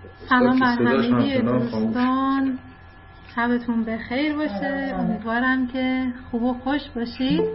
سلام بر همگی دوستان، شبتون بخیر باشه. امیدوارم که خوب و خوش باشید.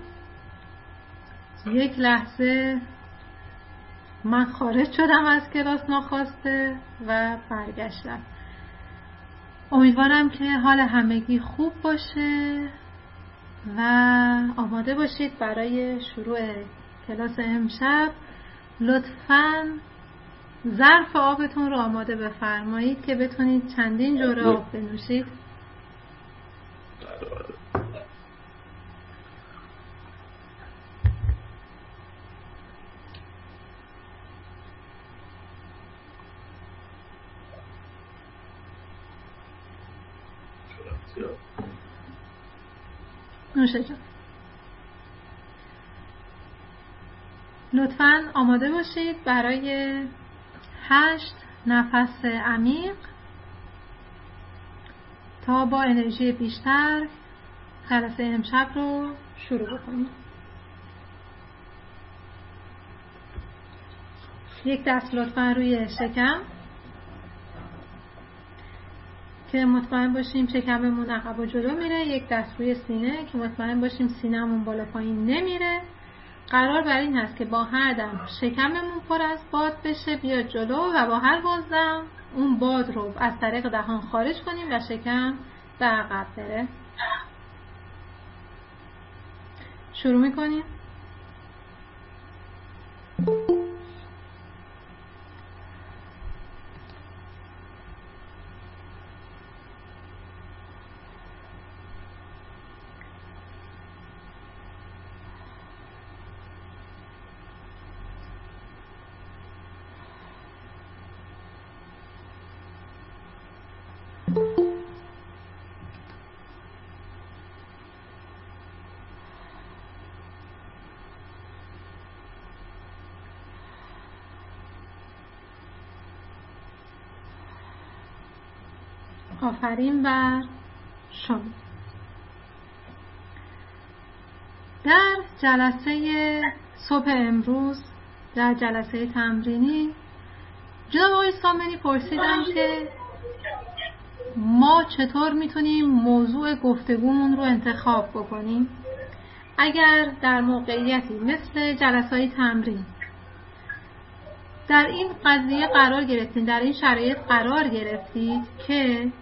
یک لحظه من خارج شدم از کلاس ناخواسته و برگشتم. امیدوارم که حال همگی خوب باشه و آماده باشید برای شروع کلاس امشب. لطفاً ظرف آبتون رو آماده بفرمایید که بتونید چندین جرعه آب بنوشید. نوشه جان. لطفاً آماده باشید برای 8 نفس عمیق تا با انرژی بیشتر جلسه امشب رو شروع بکنیم. یک دست لطفاً روی شکم که مطمئن باشیم شکممون عقب و جلو میره. یک دست روی سینه که مطمئن باشیم سینه‌مون بالا پایین نمیره. قرار بر این هست که با هر دم شکممون پر از باد بشه بیاد جلو و با هر بازدم اون باد رو از طریق دهان خارج کنیم و شکم به عقب بره. شروع میکنیم. آفرین بر شما. در جلسه صبح امروز، در جلسه تمرینی، جناب آقای سامنی پرسیدم که ما چطور میتونیم موضوع گفتگومون رو انتخاب بکنیم اگر در موقعیتی مثل جلسه‌های تمرین در این قضیه قرار گرفتید، در این شرایط قرار گرفتید که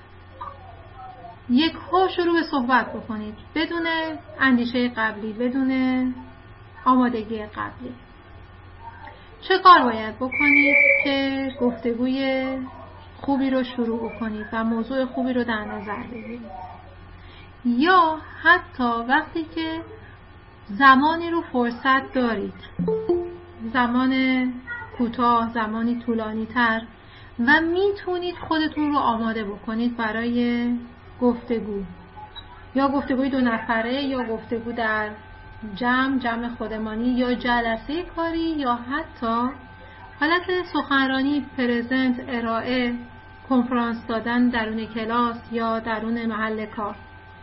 یک هو شروع به صحبت بکنید بدون اندیشه قبلی، بدون آمادگی قبلی. چه کار باید بکنید که گفتگوی خوبی رو شروع بکنید و موضوع خوبی رو در نظر بگیرید؟ یا حتی وقتی که زمانی رو فرصت دارید، زمان کوتاه، زمانی طولانی تر، و میتونید خودتون رو آماده بکنید برای گفتگو، یا گفتگوی 2 نفره، یا گفتگو در جمع خودمانی، یا جلسه کاری، یا حتی حالت سخنرانی، پرزنت، ارائه، کنفرانس دادن درون کلاس یا درون محل کار.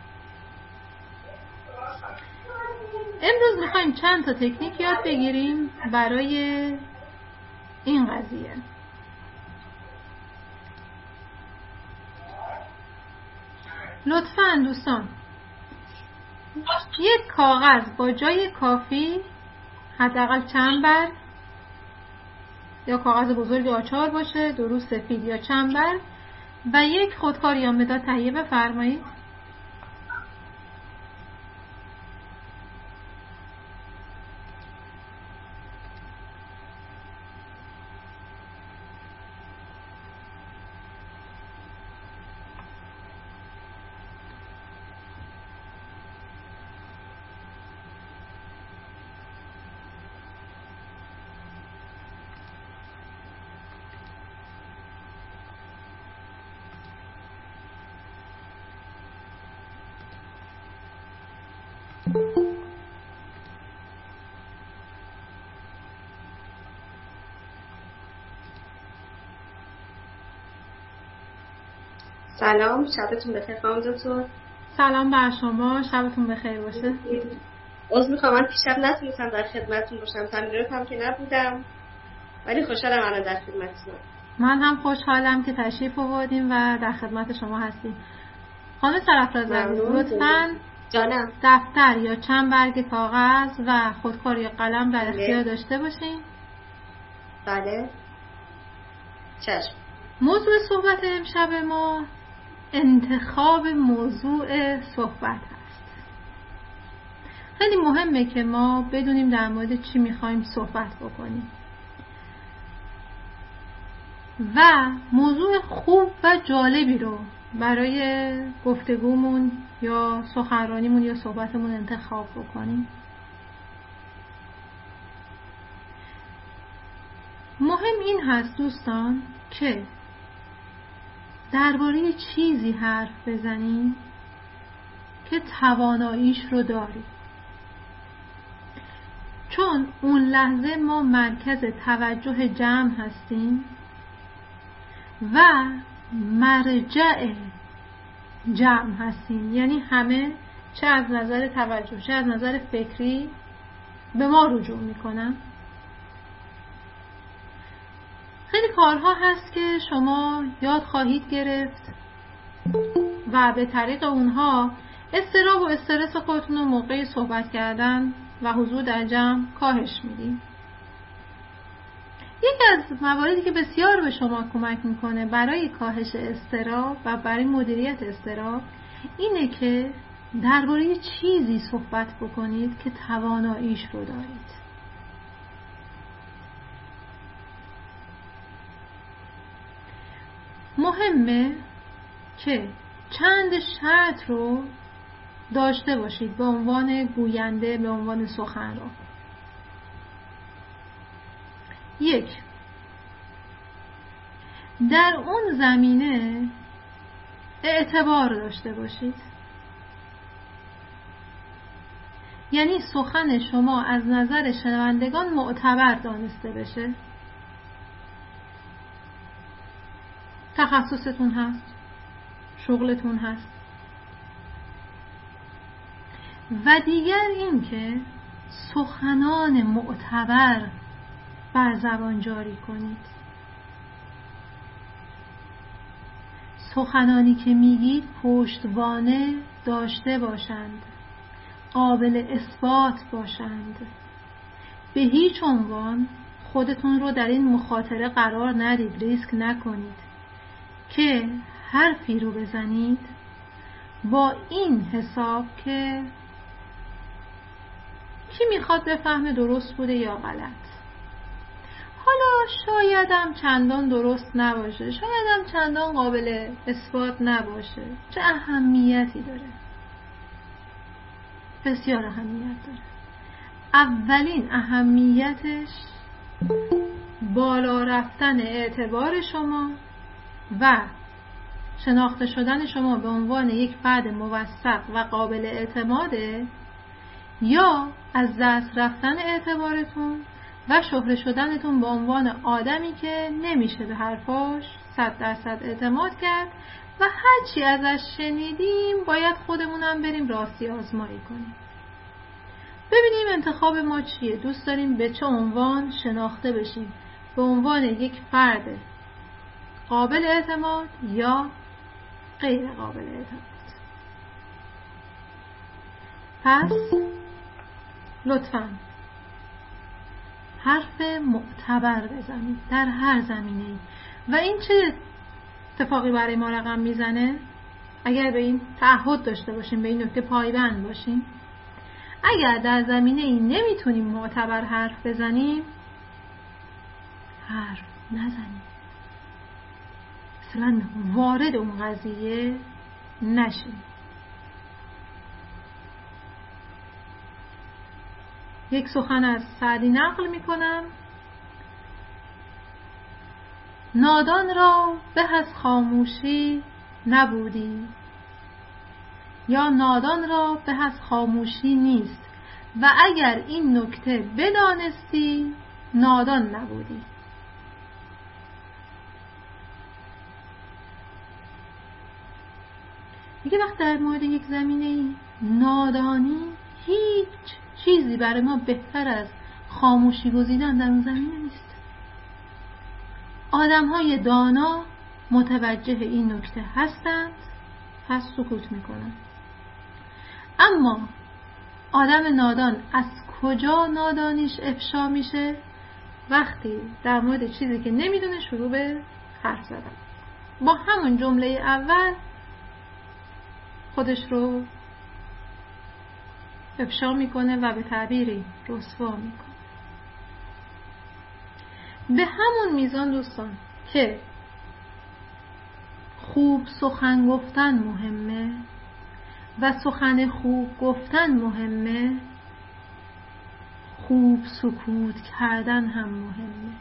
امروز میخوایم چند تا تکنیک یاد بگیریم برای این قضیه. لطفاً دوستان یک کاغذ با جای کافی، حداقل چند برگ، یا کاغذ بزرگ آچار باشه، درو سفید یا چند برگ، و یک خودکار یا مداد تهیه بفرمایید. سلام، شبتون بخیر خانم دکتر. سلام بر شما، شبتون بخیر باشه. عذر میخوام من پیشب نتونستم در خدمتتون باشم، تمرینات هم که نبودم، ولی خوشحالم الان در خدمتتونم. من هم خوشحالم که تشریف آوردیم و در خدمت شما هستیم. خانم سرافراز عزیز، لطفاً جانم دفتر یا چند برگ کاغذ و خودکار یا قلم در اختیار داشته باشین. بله چشم. موضوع صحبت امشب ما انتخاب موضوع صحبت هست. خیلی مهمه که ما بدونیم در مورد چی میخوایم صحبت بکنیم و موضوع خوب و جالبی رو برای گفتگومون یا سخنرانیمون یا صحبتمون انتخاب بکنیم. مهم این هست دوستان که درباره چیزی حرف بزنیم که تواناییش رو داریم، چون اون لحظه ما مرکز توجه جمع هستیم و مرجع جمع هستیم، یعنی همه چه از نظر توجه چه از نظر فکری به ما رجوع میکنن. خیلی کارها هست که شما یاد خواهید گرفت و به طریق اونها اضطراب و استرس خودتون رو موقع صحبت کردن و حضور در جمع کاهش میدین. یکی از مواردی که بسیار به شما کمک میکنه برای کاهش اضطراب و برای مدیریت اضطراب اینه که درباره چیزی صحبت بکنید که تواناییش رو دارید. مهمه که چند شرط رو داشته باشید به عنوان گوینده، به عنوان سخنران. 1. در اون زمینه اعتبار داشته باشید، یعنی سخن شما از نظر شنوندگان معتبر دانسته بشه. تخصصتون هست، شغلتون هست. و دیگر این که سخنان معتبر بر زبان جاری کنید. سخنانی که میگید پشتوانه داشته باشند، قابل اثبات باشند. به هیچ عنوان خودتون رو در این مخاطره قرار ندید، ریسک نکنید که حرفی رو بزنید با این حساب که کی میخواد بفهمه درست بوده یا غلط. حالا شایدم چندان درست نباشه، شایدم چندان قابل اثبات نباشه. چه اهمیتی داره؟ بسیار اهمیت داره. اولین اهمیتش بالا رفتن اعتبار شما و شناخته شدن شما به عنوان یک فرد موثق و قابل اعتماده، یا از دست رفتن اعتبارتون و شهره شدنتون به عنوان آدمی که نمیشه به حرفاش 100% اعتماد کرد و هرچی ازش شنیدیم باید خودمونم بریم راستی آزمایی کنیم. ببینیم انتخاب ما چیه. دوست داریم به چه عنوان شناخته بشیم؟ به عنوان یک فرد قابل اعتماد یا غیر قابل اعتماد؟ پس لطفاً حرف معتبر بزنید در هر زمینه‌ای. و این چه اتفاقی برای ما رقم میزنه؟ اگر به این تعهد داشته باشیم، به این نکته پایبند باشیم، اگر در زمینه‌ای نمیتونیم معتبر حرف بزنیم، حرف نزنیم، اصلا وارد اون قضیه نشیم. یک سخن از سعدی نقل میکنم: نادان را به از خاموشی نبودی، یا نادان را به از خاموشی نیست، و اگر این نکته بدانستی نادان نبودی. دیگه وقت در مورد یک زمینه نادانی هیچ چیزی برای ما بهتر از خاموشی گزیدن در اون زمینه نیست. آدم‌های دانا متوجه این نکته هستند، پس سکوت میکنند. اما آدم نادان از کجا نادانیش افشا میشه؟ وقتی در مورد چیزی که نمیدونه شروع به حرف زدن، با همون جمله اول خودش رو افشا میکنه و به تعبیری رسوا میکنه. به همون میزان دوستان که خوب سخن گفتن مهمه و سخن خوب گفتن مهمه، خوب سکوت کردن هم مهمه.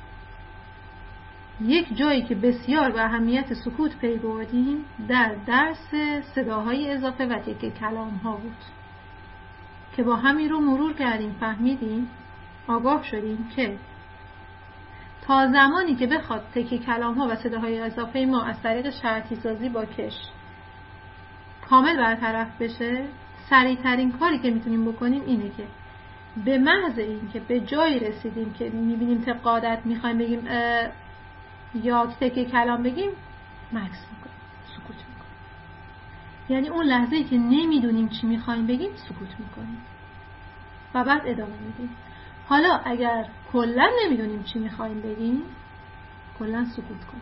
یک جایی که بسیار به اهمیت سکوت پی بردیم در درس صداهای اضافه و تکه کلام ها بود که با همین رو مرور کردیم، فهمیدیم، آگاه شدیم که تا زمانی که بخواد تکه کلام ها و صداهای اضافه ما از طریق شرطی سازی با کش کامل برطرف بشه، سریع ترین کاری که میتونیم بکنیم اینه که به محض این که به جایی رسیدیم که میبینیم طبق عادت میخوایم بگیم یا تکه کلام بگیم، مکث میکنیم، سکوت میکنیم. یعنی اون لحظه‌ای که نمیدونیم چی میخوایم بگیم سکوت میکنیم و بعد ادامه میدیم. حالا اگر کلا نمیدونیم چی میخوایم بگیم، کلا سکوت کنیم.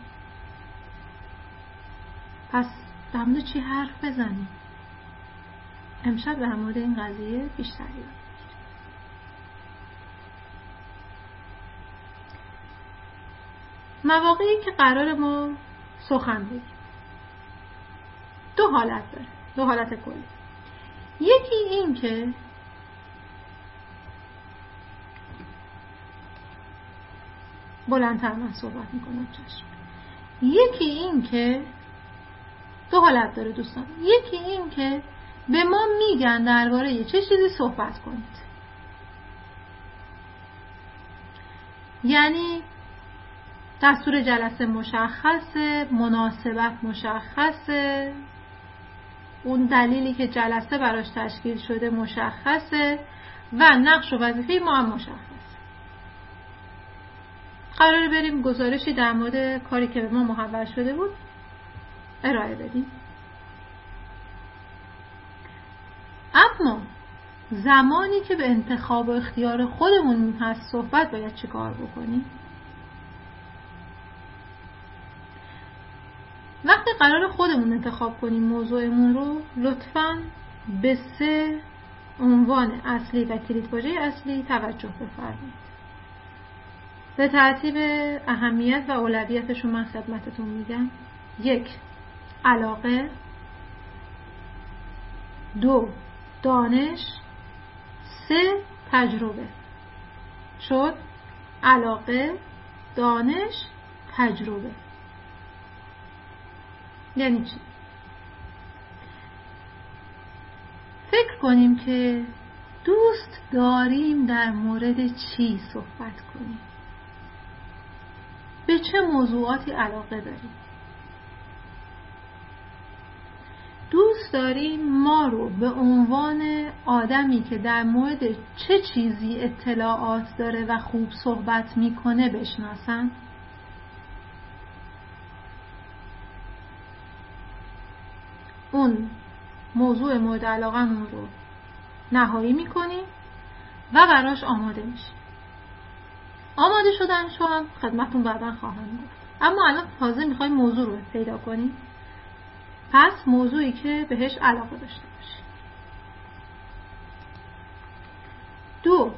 پس در مورد چی حرف بزنیم؟ امشب در مورد این قضیه بیشتر یاد بگیریم. مواقعی که قرار ما سخن بگیم دو حالت داره، دو حالت کلی. یکی این که بلندتر من صحبت میکنم، چشم. یکی این که دو حالت داره دوستان. یکی این که به ما میگن درباره چه چیزی صحبت کنید، یعنی دستور جلسه مشخصه، مناسبت مشخصه، اون دلیلی که جلسه براش تشکیل شده مشخصه و نقش و وظیفه ما هم مشخصه. قراره بریم گزارشی در مورد کاری که به ما محول شده بود ارائه بدیم. اما زمانی که به انتخاب و اختیار خودمون هست صحبت باید چه کار بکنیم؟ وقتی قرار خودمون انتخاب کنیم موضوعمون رو، لطفاً به 3 عنوان اصلی و کلیدواژه اصلی توجه بفرمایید. به ترتیب اهمیت و اولویتشون من خدمتتون میگم. 1. علاقه. 2. دانش. 3. تجربه. شد؟ علاقه، دانش، تجربه. یعنی چی؟ فکر کنیم که دوست داریم در مورد چی صحبت کنیم، به چه موضوعاتی علاقه داریم. دوست داریم ما رو به عنوان آدمی که در مورد چه چیزی اطلاعات داره و خوب صحبت میکنه بشناسن. اون موضوع مورد علاقمون رو نهایی میکنیم و براش آماده میشیم. آماده شدنشو هم خدمتون بعدا خواهم گفت. اما الان تازه میخوایم موضوع رو پیدا کنیم. پس موضوعی که بهش علاقه داشته باشیم. 2.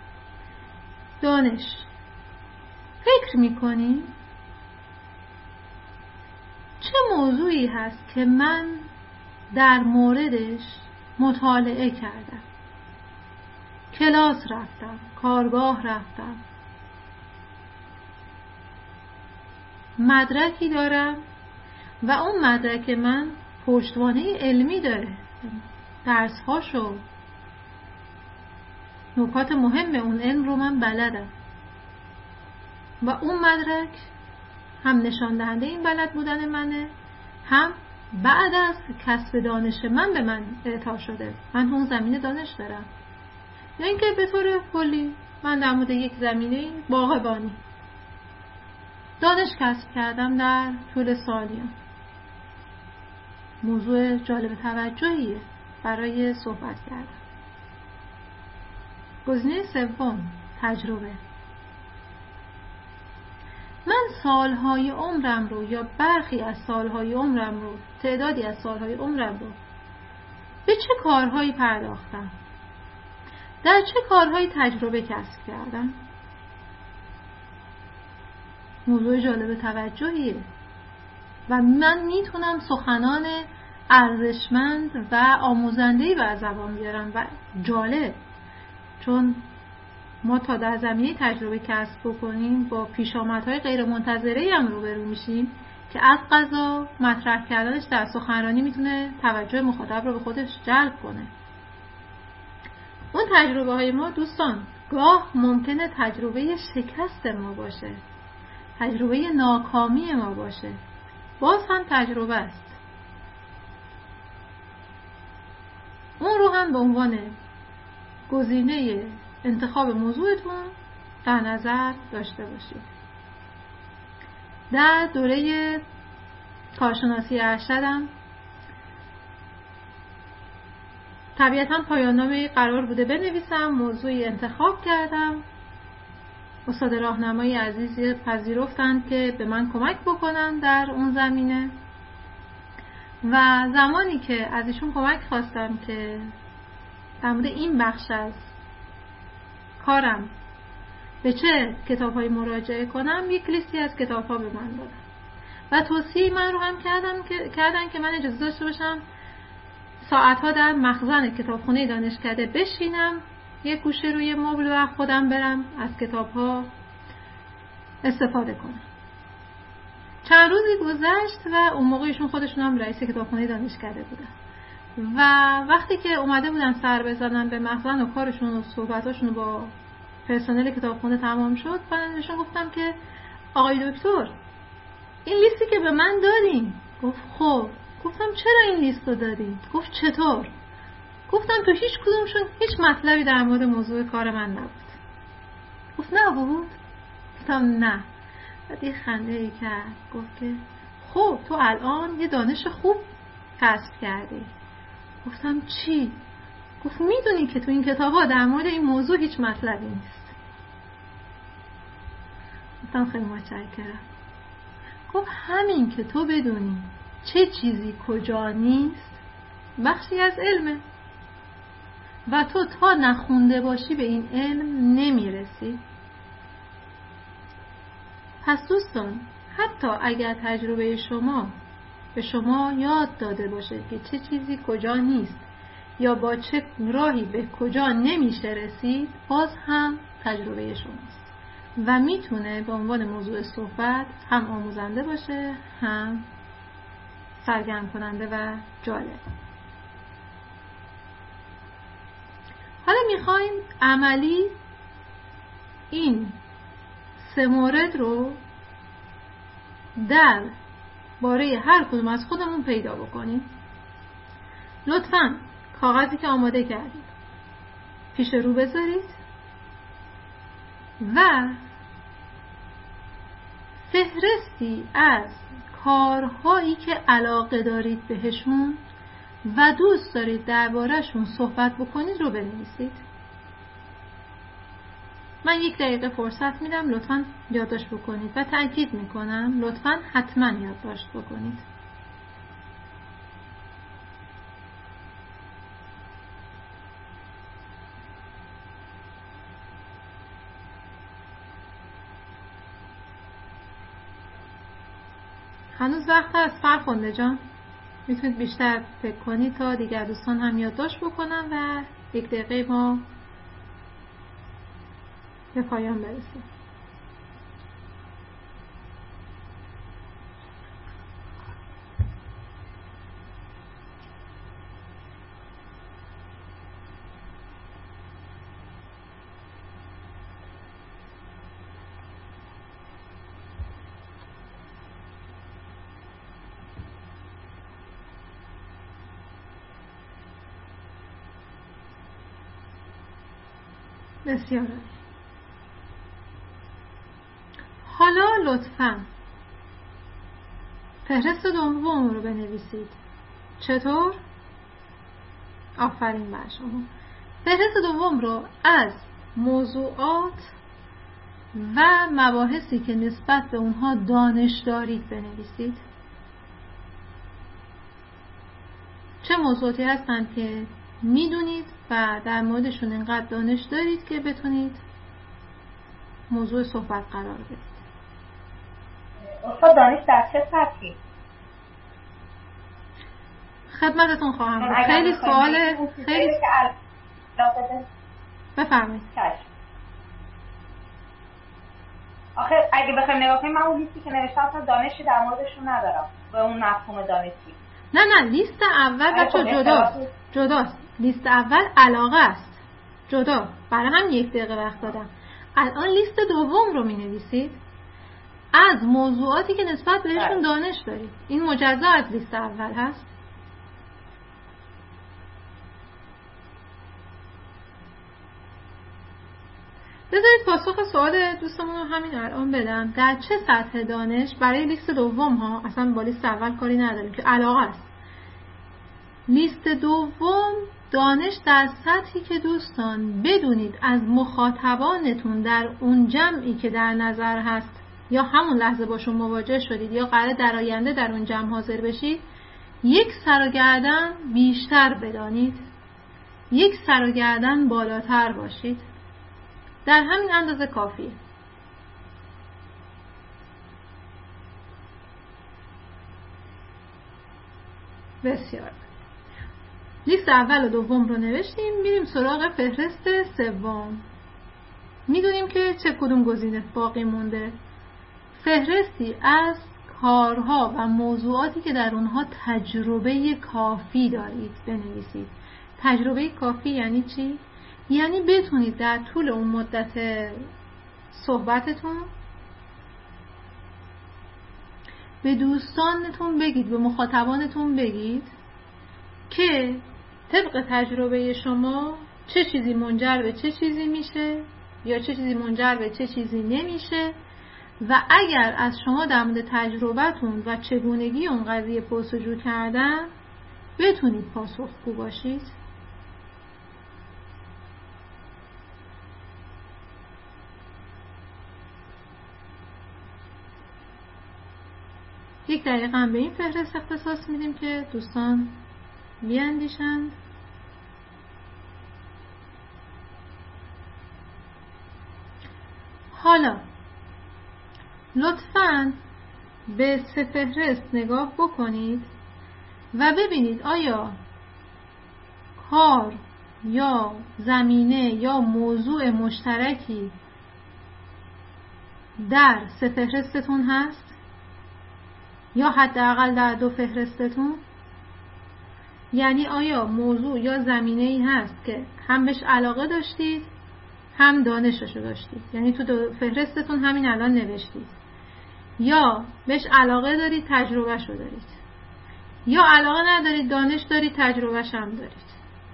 دانش. فکر میکنیم چه موضوعی هست که من در موردش مطالعه کردم، کلاس رفتم، کارگاه رفتم، مدرکی دارم و اون مدرک من پشتوانه علمی داره، درس‌هاشو، نکات مهم اون علم رو من بلدم و اون مدرک هم نشان دهنده این بلد بودن منه، هم بعد از کسب دانش من به من اعطا شده. من اون زمینه دانش دارم. یا اینکه به طور کلی من در مورد یک زمینه باغبانی دانش کسب کردم در طول سالیان. موضوع جالب توجهیه برای صحبت کردن. گزینه سوم، تجربه. من سالهای عمرم رو یا برخی از سالهای عمرم رو، تعدادی از سالهای عمرم رو به چه کارهایی پرداختم؟ در چه کارهایی تجربه کسب کردم؟ موضوع جالب توجهیه و من میتونم سخنان ارزشمند و آموزنده‌ای بر زبان بیارم و جالب، چون ما تا در زمینه تجربه کسب بکنیم با پیشامدهای غیر منتظره‌ای هم روبرو میشیم که از قضا مطرح کردنش در سخنرانی میتونه توجه مخاطب رو به خودش جلب کنه. اون تجربه های ما دوستان گاه ممکنه تجربه شکست ما باشه، تجربه ناکامی ما باشه، باز هم تجربه است. اون رو هم به عنوان گزینه انتخاب موضوعتون در نظر داشته باشید. در دوره کارشناسی ارشدم طبیعتاً پایان نامه قرار بوده بنویسم، موضوعی انتخاب کردم. استاد راهنمای عزیزی پذیرفتند که به من کمک بکنن در اون زمینه و زمانی که از ایشون کمک خواستم که در مورد این بخش از کارم به چه کتاب‌هایی مراجعه کنم، یک لیستی از کتاب‌ها به من دادن و توصیه من رو هم کردن که من اجازه داشته باشم ساعت‌ها در مخزن کتابخانه دانشکده بشینم، یک گوشه روی مبل و خودم برم از کتاب‌ها استفاده کنم. چند روزی گذشت و اون موقع ایشون خودشون هم رئیس کتابخانه دانشکده بودن و وقتی که اومده بودن سر بزنن به مخزن و کارشون و صحبتاشون با پرسنل کتابخانه تمام شد، من بهشون گفتم که آقای دکتر این لیستی که به من دادین. گفت خب. گفتم چرا این لیست رو دادین؟ گفت چطور؟ گفتم تو هیچ کدومشون هیچ مطلبی در مورد موضوع کار من نبود. گفت نبود؟ گفتم نه. بعد یه خنده ای کرد، گفت که خب تو الان یه دانش خوب کسب کردی. گفتم چی؟ گفت میدونی که تو این کتابا در مورد این موضوع هیچ مطلبی نیست. گفتم خیلی متشکرم. گفت همین که تو بدونی چه چیزی کجا نیست بخشی از علمه و تو تا نخونده باشی به این علم نمیرسی. پس دوستان حتی اگر تجربه شما به شما یاد داده باشه که چه چیزی کجا نیست یا با چه راهی به کجا نمیشه رسید، باز هم تجربه شماست و میتونه به عنوان موضوع صحبت هم آموزنده باشه، هم سرگرم کننده و جالب. حالا میخوایم عملی این 3 مورد رو در باره هر کدوم از خودمون پیدا بکنیم. لطفاً کاغذی که آماده کردید پیش رو بذارید و فهرستی از کارهایی که علاقه دارید بهشون و دوست دارید درباره‌شون صحبت بکنید رو بنویسید. من 1 دقیقه فرصت میدم، لطفاً یادداشت بکنید و تأکید میکنم لطفاً حتما یادداشت بکنید. هنوز وقت هست فرخنده جان، میتونید بیشتر فکر کنید تا دیگر دوستان هم یادداشت بکنن و 1 دقیقه ما به پایان برسیم. بسیار. حالا لطفاً فهرست دوم رو بنویسید. چطور؟ آفرین بر شما. فهرست دوم رو از موضوعات و مباحثی که نسبت به اونها دانش دارید بنویسید. چه موضوعاتی هستند که میدونید و در موردشون انقدر دانش دارید که بتونید موضوع صحبت قرار بدید. استاد دانش در چه سطحی؟ خدمتتون خواهم بود. خیلی سواله. خیلی بفرمایید. آخه اگه بخوایم نگاه کنیم من اون لیستی که نوشتم اصلا دانشی در موردشون ندارم به اون مفهوم دانشی. نه لیست اول بچه جداست. لیست اول علاقه است. جدا. برای هم 1 دقیقه وقت دادم. الان لیست دوم رو می نویسید از موضوعاتی که نسبت بهشون دانش دارید. این مجزا از لیست اول هست. بذارید پاسخ سوال دوستمون رو همین الان بدم. در چه سطح دانش برای لیست دوم ها، اصلا با لیست اول کاری نداریم که علاقه است. لیست دوم دانش در سطحی که دوستان بدونید از مخاطبانتون در اون جمعی که در نظر هست یا همون لحظه باشون مواجه شدید یا قراره در آینده در اون جمع حاضر بشید، 1 سر و گردن بیشتر بدانید، 1 سر و گردن بالاتر باشید. در همین اندازه کافیه. بسیار. لیست اول و دوم رو نوشتیم. میریم سراغ فهرست سوم. میدونیم که چه کدوم گزینه باقی مونده. فهرستی از کارها و موضوعاتی که در اونها تجربه کافی دارید بنویسید. تجربه کافی یعنی چی؟ یعنی بتونید در طول اون مدت صحبتتون به دوستانتون بگید، به مخاطبانتون بگید که طبق تجربه شما چه چیزی منجر به چه چیزی میشه یا چه چیزی منجر به چه چیزی نمیشه و اگر از شما در مورد تجربتون و چگونگی اون قضیه پرسجو کردن بتونید پاسخگو باشید. یک دقیقه هم به این فهرست اختصاص میدیم که دوستان بیاندیشند. حالا لطفاً به 3 فهرست نگاه بکنید و ببینید آیا کار یا زمینه یا موضوع مشترکی در 3 فهرستتون هست یا حداقل در 2 فهرستتون. یعنی آیا موضوع یا زمینه‌ای هست که هم بهش علاقه داشتید هم دانششو داشتید، یعنی تو 2 فهرستتون همین الان نوشتید، یا بهش علاقه دارید تجربهشو دارید، یا علاقه ندارید دانش دارید تجربهش هم دارید.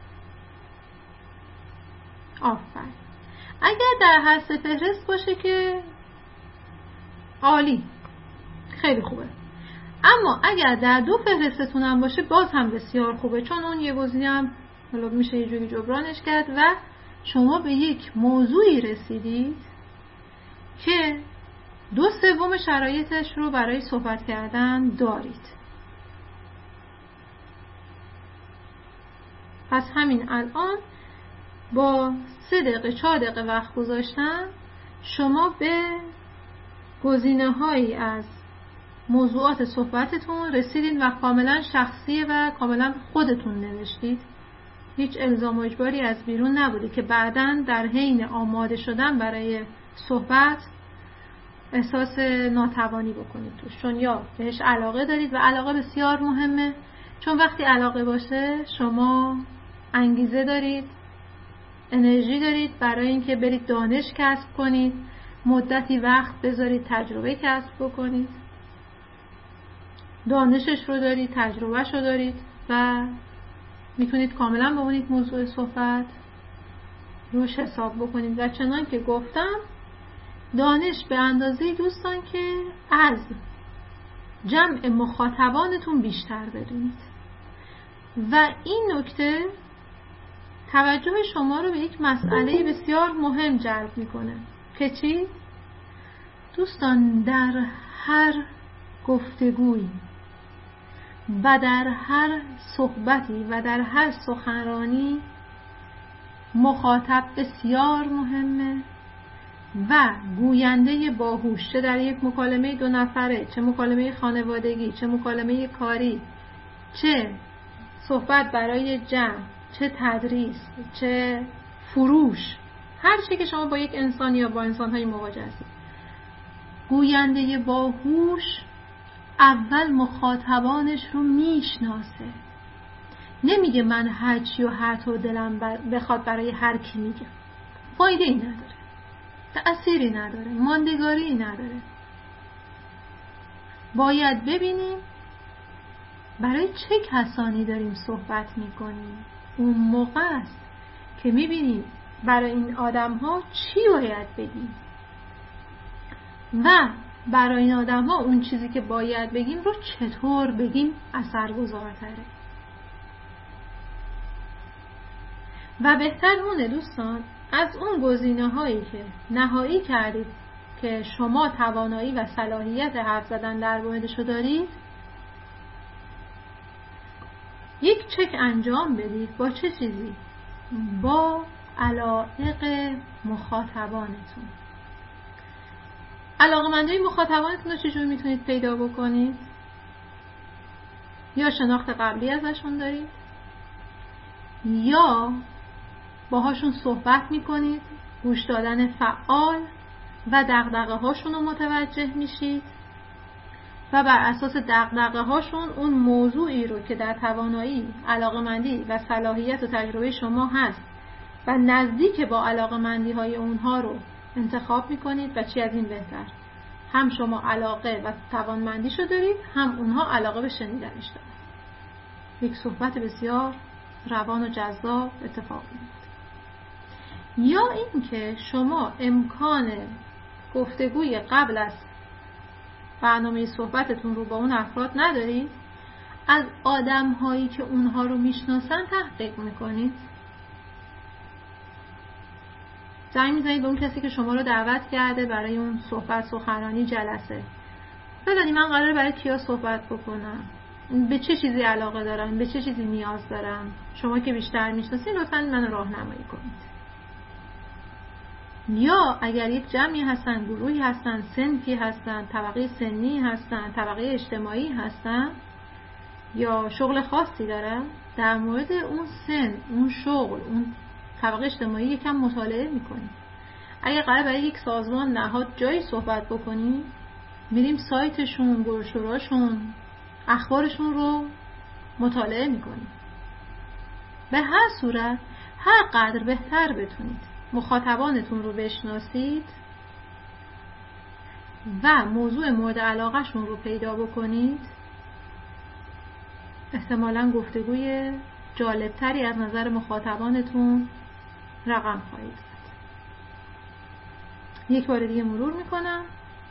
آفرین. اگر در هر 3 فهرست باشه که عالی، خیلی خوبه. اما اگر در 2 فهرستتون هم باشه باز هم بسیار خوبه، چون اون یه گزینه هم حالا میشه یه جوری جبرانش کرد و شما به یک موضوعی رسیدید که 2/3 شرایطش رو برای صحبت کردن دارید. پس همین الان با 3 دقیقه 4 دقیقه وقت گذاشتن شما به گزینه‌هایی از موضوعات صحبتتون رسیدین و کاملا شخصیه و کاملا خودتون نوشتید. هیچ الزام و اجباری از بیرون نبوده که بعداً در حین آماده شدن برای صحبت احساس ناتوانی بکنید توش، چون یا بهش علاقه دارید و علاقه بسیار مهمه، چون وقتی علاقه باشه شما انگیزه دارید، انرژی دارید برای اینکه برید دانش کسب کنید، مدتی وقت بذارید تجربه کسب بکنید، دانشش رو دارید، تجربهش رو دارید و میتونید کاملا با اون یک موضوع صحبت روش حساب بکنید. و چنان که گفتم دانش به اندازه دوستان که از جمع مخاطبانتون بیشتر بدونید. و این نکته توجه شما رو به یک مسئله بسیار مهم جلب میکنه که چی؟ دوستان، در هر گفتگویی و در هر صحبتی و در هر سخنرانی مخاطب بسیار مهمه و گوینده باهوش، چه در یک مکالمه 2 نفره، چه مکالمه خانوادگی، چه مکالمه کاری، چه صحبت برای جمع، چه تدریس، چه فروش، هر چی که شما با یک انسان یا با انسان‌های مواجه هستید، گوینده باهوش اول مخاطبانش رو میشناسه. نمیگه من هر چی و هر طور دلم بخواد برای هر کی میگم. فایده ای نداره، تأثیری نداره، ماندگاری نداره. باید ببینیم برای چه کسانی داریم صحبت میکنیم. اون موقع است که میبینیم برای این آدم ها چی باید بگیم و برای این آدم ها اون چیزی که باید بگیم رو چطور بگیم اثرگذارتره. و بهتر اونه دوستان از اون گزینه‌هایی که نهایی کردید که شما توانایی و صلاحیت حرف زدن در موردشو دارید، یک چک انجام بدید. با چه چیزی؟ با علایق مخاطبانتون. علاقه‌مندی مخاطبانتون رو چجور میتونید پیدا بکنید؟ یا شناخت قبلی ازشون دارید، یا باهاشون صحبت میکنید، گوش دادن فعال و دغدغه هاشون رو متوجه میشید و بر اساس دغدغه هاشون اون موضوعی رو که در توانایی، علاقه‌مندی و صلاحیت و تجربه شما هست و نزدیک با علاقه‌مندی های اونها رو انتخاب میکنید. و چی از این بهتر؟ هم شما علاقه و توانمندیشو دارید، هم اونها علاقه به شنیدنش دارن. یک صحبت بسیار روان و جذاب اتفاق میفته. یا اینکه شما امکان گفتگوی قبل از برنامه صحبتتون رو با اون افراد ندارید، از آدم هایی که اونها رو میشناسن تحقیق میکنید. زنگ میزنید به اون کسی که شما رو دعوت کرده برای اون صحبت، سخنرانی، جلسه. ببینید من قراره برای کیا صحبت بکنم، به چه چیزی علاقه دارن، به چه چیزی نیاز دارم. شما که بیشتر میشناسید لطفاً منو راهنمایی کنید. یا اگر یک جمعی هستن، گروهی هستن، صنفی هستن، طبقه سنی هستن، طبقه اجتماعی هستن، یا شغل خاصی دارن، در مورد اون سن، اون شغل، اون طبقه اجتماعی یکم مطالعه میکنیم. اگر قرار برای یک سازمان نهاد جایی صحبت بکنیم، میریم سایتشون، بروشوراشون، اخبارشون رو مطالعه میکنیم. به هر صورت هر قدر بهتر بتونید مخاطبانتون رو بشناسید و موضوع مورد علاقهشون رو پیدا بکنید، احتمالاً گفتگوی جالبتری از نظر مخاطبانتون رقم خواهید زد. یک بار دیگه مرور میکنم.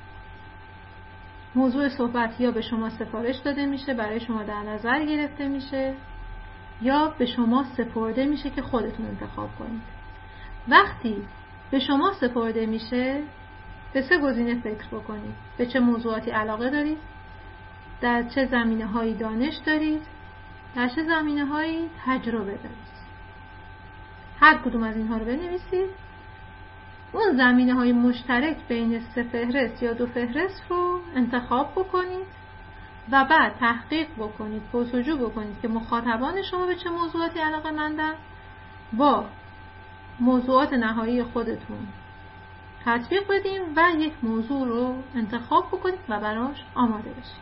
موضوع صحبت یا به شما سفارش داده میشه، برای شما در نظر گرفته میشه، یا به شما سپرده میشه که خودتون انتخاب کنید. وقتی به شما سپرده میشه، به 3 گزینه فکر بکنید. به چه موضوعاتی علاقه دارید، در چه زمینه‌هایی دانش دارید، در چه زمینه‌هایی تجربه دارید. هر کدوم از اینها رو بنویسید. اون زمینه‌های مشترک بین 3 فهرست یا 2 فهرست رو انتخاب بکنید و بعد تحقیق بکنید، پرسجو بکنید که مخاطبان شما به چه موضوعاتی علاقه‌مندن. با موضوعات نهایی خودتون تطبیق بدین و یک موضوع رو انتخاب بکنید و براش آماده بشید.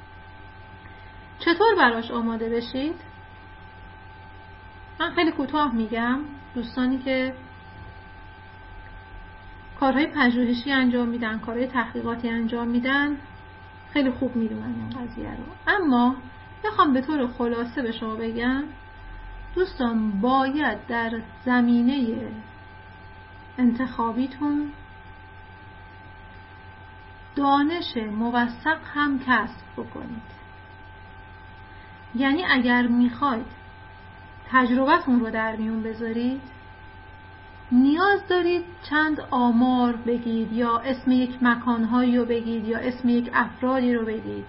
چطور براش آماده بشید؟ من خیلی کوتاه میگم. دوستانی که کارهای پژوهشی انجام میدن، کارهای تحقیقاتی انجام میدن، خیلی خوب میدونن این قضیه رو. اما بخوام به طور خلاصه به شما بگم، دوستان باید در زمینه انتخابیتون دانش موثق هم کسب بکنید. یعنی اگر میخواید تجربتون رو در میون بذارید، نیاز دارید چند آمار بگید یا اسم یک مکانهایی رو بگید یا اسم یک افرادی رو بگید.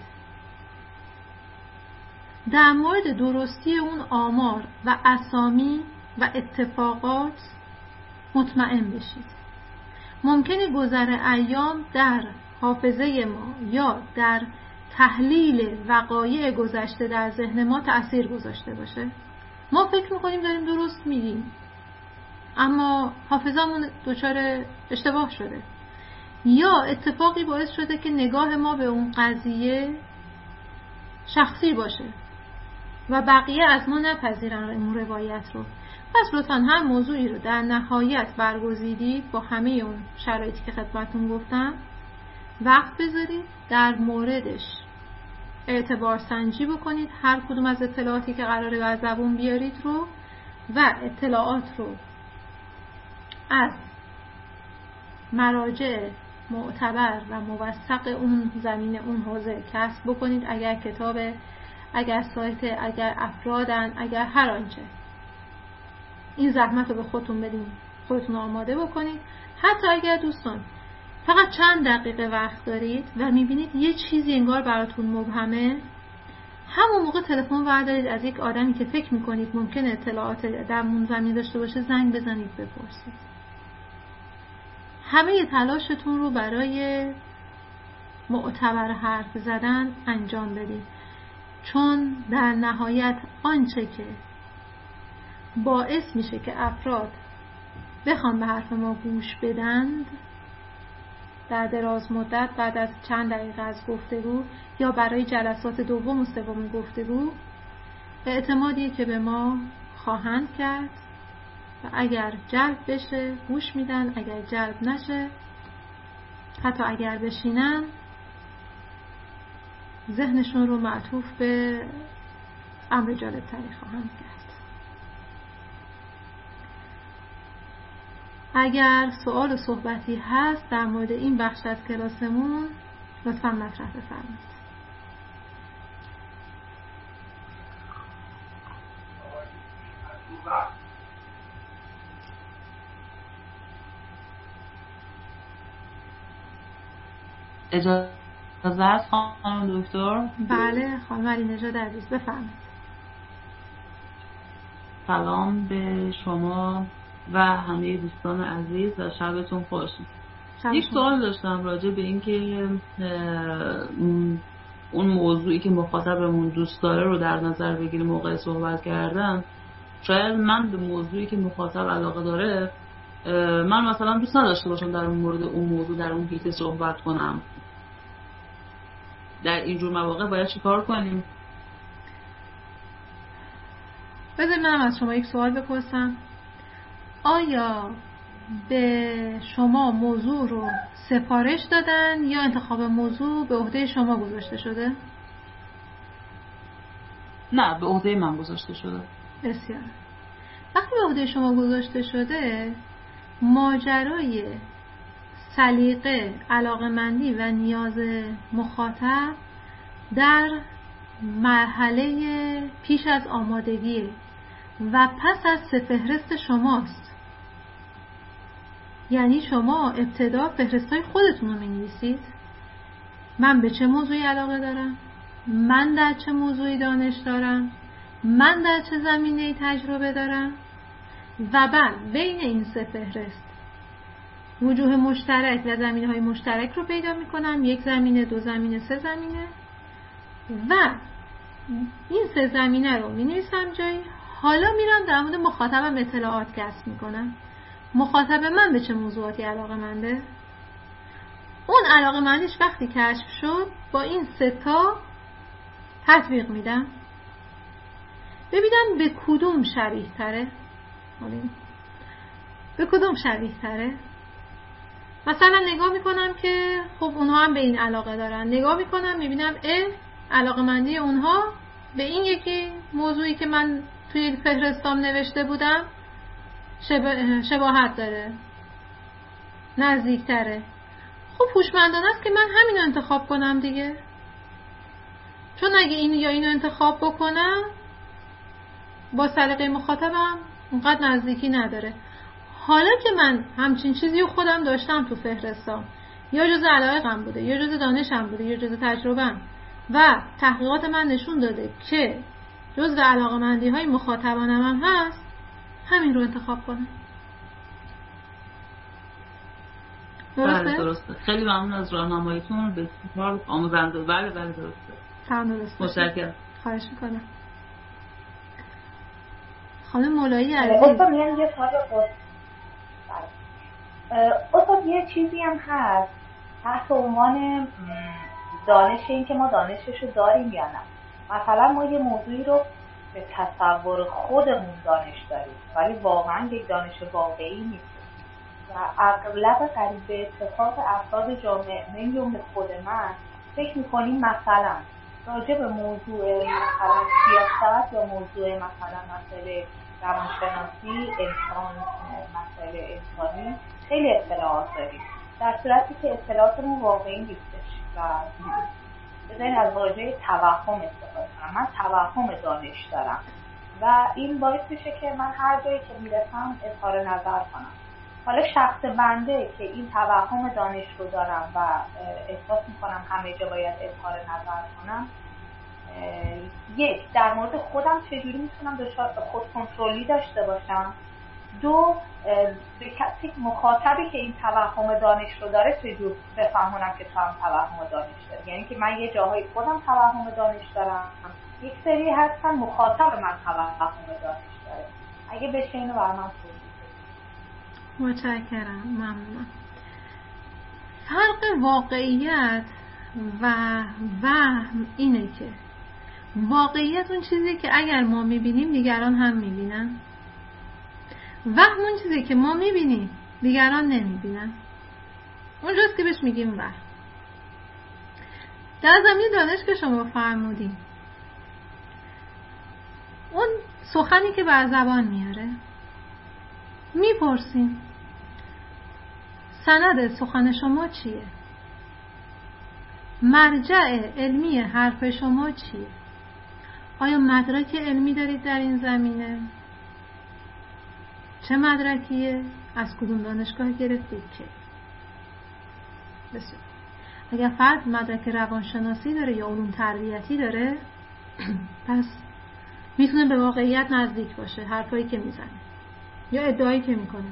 در مورد درستی اون آمار و اسامی و اتفاقات مطمئن بشید. ممکنه گذر ایام در حافظه ما یا در تحلیل وقایع گذشته در ذهن ما تأثیر گذاشته باشه. ما فکر میکنیم داریم درست میگیم، اما حافظمون دچار اشتباه شده، یا اتفاقی باعث شده که نگاه ما به اون قضیه شخصی باشه و بقیه از ما نپذیرن اون روایت رو. پس لطفاً هر موضوعی رو در نهایت برگزیدید با همه اون شرایطی که خدمتتون گفتم، وقت بذارید در موردش اعتبار سنجی بکنید، هر کدوم از اطلاعاتی که قراره از زبون بیارید رو و اطلاعات رو از مراجع معتبر و موثق اون زمینه اون حوزه کسب بکنید. اگر کتابه، اگر سایت، اگر افرادن، اگر هر آنچه، این زحمت رو به خودتون بدین، خودتون آماده بکنید. حتی اگر دوستان فقط چند دقیقه وقت دارید و میبینید یه چیزی انگار براتون مبهمه، همون موقع تلفن بردارید از یک آدمی که فکر میکنید ممکنه اطلاعات در اون زمینه داشته باشه، زنگ بزنید بپرسید. همه تلاشتون رو برای معتبر حرف زدن انجام بدید، چون در نهایت آنچه که باعث میشه که افراد بخوان به حرف ما گوش بدند در دراز مدت بعد از چند دقیقه از گفتگو یا برای جلسات دوم و سوم گفتگو، اعتمادی که به ما خواهند کرد و اگر جلب بشه گوش میدن، اگر جلب نشه، حتی اگر بشینن، ذهنشون رو معطوف به امر جالب تری خواهند کرد. اگر سوال و صحبتی هست در مورد این بخش از کلاسمون، لطفاً مطرح بفرمایید. اجازه هست خانم دکتر؟ بله خانم علی نژاد عزیز، بفرمایید. سلام به شما و همه دوستان عزیز و شبتون خوش. یک سوال داشتم راجع به این که اون موضوعی که مخاطبمون دوست داره رو در نظر بگیریم موقع صحبت کردن. شاید من به موضوعی که مخاطب علاقه داره، من مثلا دوست نداشته باشم در مورد اون موضوع در اون حیطه صحبت کنم. در اینجور مواقع باید چی کار کنیم؟ بذارید منم از شما یک سوال بپرسم. آیا به شما موضوع رو سفارش دادن یا انتخاب موضوع به عهده شما گذاشته شده؟ نه، به عهده من گذاشته شده. بسیار. وقتی به عهده شما گذاشته شده، ماجرای سلیقه، علاقه‌مندی و نیاز مخاطب در مرحله پیش از آمادگی و پس از فهرست شماست. یعنی شما ابتدا فهرستای خودتون رو می‌نویسید. من به چه موضوعی علاقه دارم؟ من در چه موضوعی دانش دارم؟ من در چه زمینه‌ای تجربه دارم؟ و بعد بین این سه فهرست وجوه مشترک و زمینه‌های مشترک رو پیدا می‌کنم. یک زمینه، دو زمینه، سه زمینه، و این سه زمینه رو می‌نویسم جایی. حالا میرم در مورد مخاطبم اطلاعات کسب می‌کنم. مخاطب من به چه موضوعاتی علاقه‌منده؟ اون علاقه‌مندیش وقتی کشف شد با این سه تا تطبیق میدم، ببینم به کدوم شبیه تره. به کدوم شبیه تره؟ مثلا نگاه میکنم که خب اونها هم به این علاقه دارن، نگاه میکنم میبینم علاقه‌مندی اونها به این یکی موضوعی که من توی فهرستام نوشته بودم شباهت داره، نزدیک تره. خب هوشمندانه است که من همین رو انتخاب کنم دیگه، چون اگه این یا اینو انتخاب بکنم با سلیقه مخاطبم اونقدر نزدیکی نداره. حالا که من همچین چیزی رو خودم داشتم تو فهرستام، یا جزء علایقم بوده یا جزء دانشم بوده یا جزء تجربه‌ام و تحقیقات من نشون داده که جزء علاقه‌مندی‌های مخاطبانم هم هست، همین رو انتخاب کنم. درسته؟ بله درسته. خیلی ممنون از راهنماییتون، بسیار آموزنده. بله درسته. درسته. متشکرم. خواهش می‌کنم. خانم مولایی عزیز. استاد میگن یه سوال استاد یه چیزی هم هست تحت عنوان دانش، این که ما دانشش رو داریم یا نه. مثلا ما یه موضوعی رو به تصور خودمون دانش داریم ولی واقعا یک دانش واقعی نیست و اغلب قریب به اتفاق افراد جامعه من جمله خود من فکر میکنیم مثلا راجع به موضوع مثلا سیاست یا موضوع مثلا مسئله روانشناسی انسان، مسئله انسانی خیلی اطلاعات داریم، در صورتی که اطلاعاتمون واقعی نیستش و بذارین از واژه توهم استفاده کنم. من توهم دانش دارم و این باعث میشه که من هر جایی که میرسم اظهار نظر کنم. حالا شخص بنده که این توهم دانش رو دارم و احساس میکنم همه جا باید اظهار نظر کنم، یک، در مورد خودم چجوری میتونم خود کنترلی داشته باشم؟ دو، به کسی مخاطبی که این توهم دانش رو داره چجور بفهمونم که تو هم توهم دانش داری. یعنی که من یه جاهای خودم توهم دانش دارم، یک سری هستن مخاطب من توهم دانش داره. اگه بشه اینو برام توضیح بدید. متشکرم، ممنونم. فرق واقعیت و وهم اینه که واقعیت اون چیزی که اگر ما میبینیم دیگران هم میبینن، وهم اون چیزی که ما میبینیم دیگران نمیبینن. اونجاست که بهش میگیم وهم. در زمینه دانش که شما فرمودین، اون سخنی که بر زبان میاره، میپرسیم سند سخن شما چیه؟ مرجع علمی حرف شما چیه؟ آیا مدرک علمی دارید در این زمینه؟ چه مدرکیه؟ از کدوم دانشگاه گرفتید که؟ بسیار. اگر فرد مدرک روانشناسی داره یا علوم تربیتی داره پس میتونه به واقعیت نزدیک باشه، حرفایی که میزنه یا ادعایی که میکنه.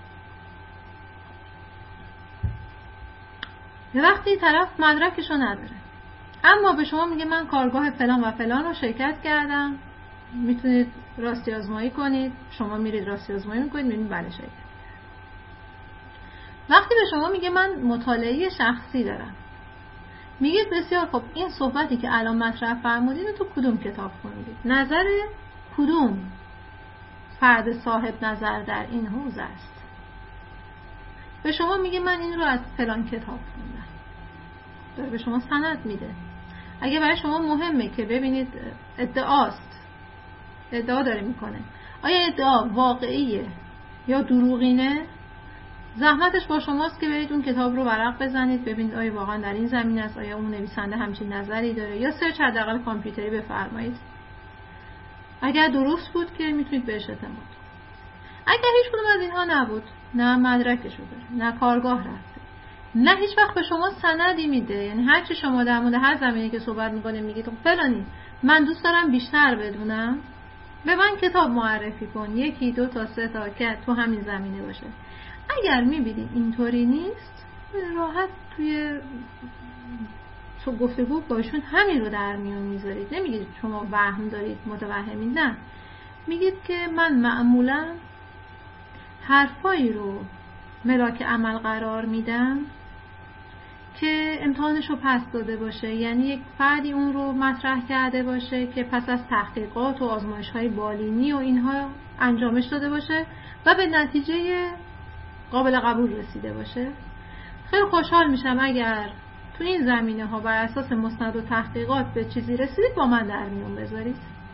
یه وقتی طرف مدرکشو نداره اما به شما میگه من کارگاه فلان و فلان رو شرکت کردم، میتونید راستی آزمایی کنید، شما میرید راستی آزمایی میکنید، میبینید بله شرکت. وقتی به شما میگه من مطالعه شخصی دارم، میگید بسیار خب این صحبتی که الان مطرح فرمودین تو کدوم کتاب خوندید؟ نظر کدوم فرد صاحب نظر در این حوزه است؟ به شما میگه من این رو از فلان کتاب خوندم، داره به شما سند میده. اگه برای شما مهمه که ببینید ادعاست، ادعا داره میکنه، آیا ادعا واقعیه یا دروغینه، زحمتش با شماست که برید اون کتاب رو ورق بزنید ببینید آیا واقعا در این زمینه است، آیا اون نویسنده همچین نظری داره، یا سرچ حداقل کامپیوتری بفرمایید. اگر درست بود که میتونید بهش اعتماد کنید. اگر هیچ کدوم از اینها نبود، نه مدرکشو داره، نه کارگاه رفته، نه هیچ وقت به شما سندی میده، یعنی هر چی شما در مورد هر زمینه که صحبت میکنه میگید فلانی من دوست دارم بیشتر بدونم، به من کتاب معرفی کن، 1 2 تا 3 تا که تو همین زمینه باشه. اگر میبینید اینطوری نیست، راحت توی گفتگو باشون همین رو در میون میذارید. نمیگید شما وهم دارید، متوهمید، نه، میگید که من معمولا حرفایی رو ملاک عمل قرار میدم که امتحانش رو پس داده باشه، یعنی یک فردی اون رو مطرح کرده باشه که پس از تحقیقات و آزمایش‌های بالینی و اینها انجامش داده باشه و به نتیجه قابل قبول رسیده باشه. خیلی خوشحال میشم اگر تو این زمینه ها بر اساس مستند و تحقیقات به چیزی رسیدید با من در میون بذارید.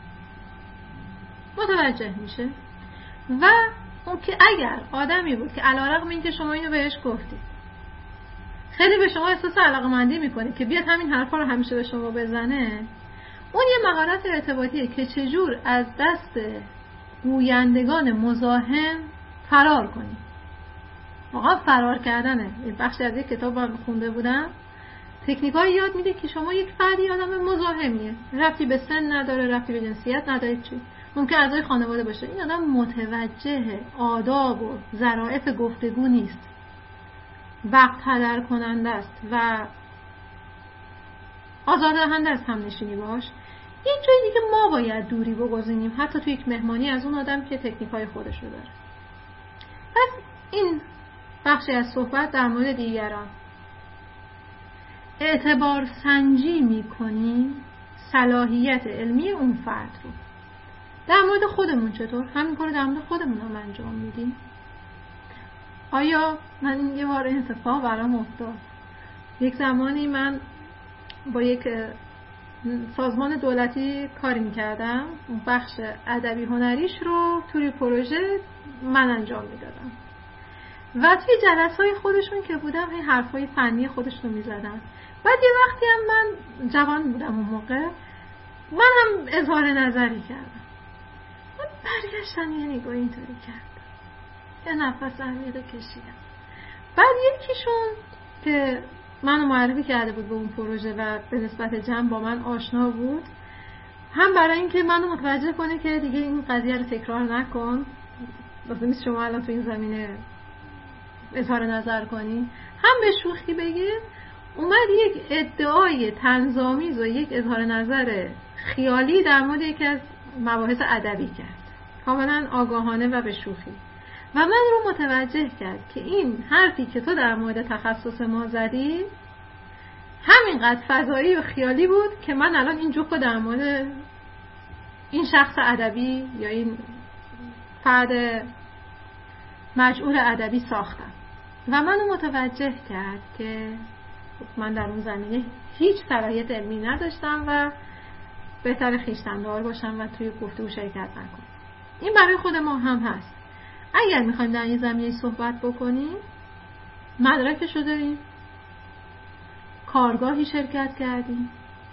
متوجه میشه. و اون که اگر آدمی بود که علیرغم اینکه شما اینو بهش گفتید خیلی به شما احساس علاقه‌مندی میکنه که بیاد همین حرفا رو همیشه به شما بزنه، اون یه مهارت ارتباطیه که چجور از دست گویندگان مزاحم فرار کنی. واقعا فرار کردنه. بخشی از یک کتاب من خونده بودم، تکنیک‌های یاد میده که شما یک فردی آدم مزاحمیه، ربطی به سن نداره، ربطی به جنسیت نداره، چی ممکن اعضای خانواده باشه، این آدم متوجه آداب و ظرافت گفتگو نیست، وقت هدر کننده است و آزاردهنده است همنشینی باش. این جایی که ما باید دوری بگذاریم حتی توی یک مهمانی از اون آدم که تکنیک‌های خودش رو داره. پس این بخشی از صحبت در مورد دیگران. اعتبار سنجی می‌کنیم صلاحیت علمی اون فرد رو. در مورد خودمون چطور؟ همین کارو در مورد خودمون هم انجام میدیم. آیا من یه بار این اتفاق برام افتاد. یک زمانی من با یک سازمان دولتی کاری می‌کردم، اون بخش ادبی هنریش رو توی پروژه من انجام میدادم و توی جلسه‌های خودشون که بودم این حرفای فنی خودشون رو می‌زدن. بعد یه وقتی هم من جوان بودم اون موقع، من هم اظهار نظری کردم. من برگشتم یه نگاه اینطوری کردم، یه نفس عمیق کشیدم. بعد یکیشون که منو معرفی کرده بود به اون پروژه و به نسبت جمع با من آشنا بود، هم برای اینکه منو متوجه کنه که دیگه این قضیه رو تکرار نکن، لازم نیست شما الان تو این زمینه اظهار نظر کنی، هم به شوخی بگه اومد یک ادعای طنزآمیز و یک اظهار نظر خیالی در مورد یکی از مباحث ادبی کرد، کاملا آگاهانه و به شوخی، و من رو متوجه کرد که این حرفی که تو در مورد تخصص ما زدی همینقدر فضایی و خیالی بود که من الان این جوکو در مورد این شخص ادبی یا این فرد مجعول ادبی ساختم و منو متوجه کرد که من در اون زمینه هیچ صلاحیت علمی نداشتم و بهتر خویشتن‌دار باشم و توی گفتگو شرکت نکنم. این برای خود ما هم هست. اگر میخوایم در این زمینه صحبت بکنیم، مدرکشو داریم، کارگاهی شرکت کردیم،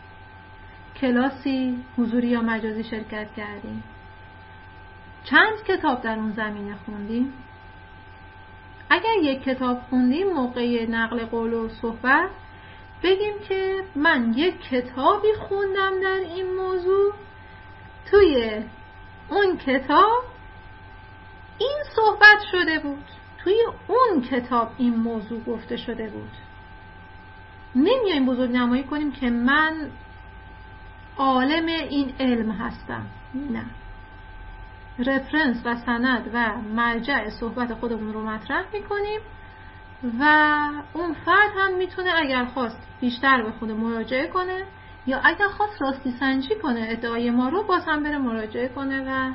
کلاسی حضوری یا مجازی شرکت کردیم، چند کتاب در اون زمینه خوندیم. اگر یک کتاب خوندیم، موقع نقل قول و صحبت بگیم که من یک کتابی خوندم در این موضوع، توی اون کتاب این صحبت شده بود، توی اون کتاب این موضوع گفته شده بود. نمیایم بزرگ نمایی کنیم که من عالم این علم هستم، نه. رفرنس و سند و مرجع صحبت خودمون رو مطرح میکنیم و اون فرد هم میتونه اگر خواست بیشتر به خود مراجعه کنه یا اگر خواست راستی سنجی کنه ادعای ما رو، باز هم بره مراجعه کنه و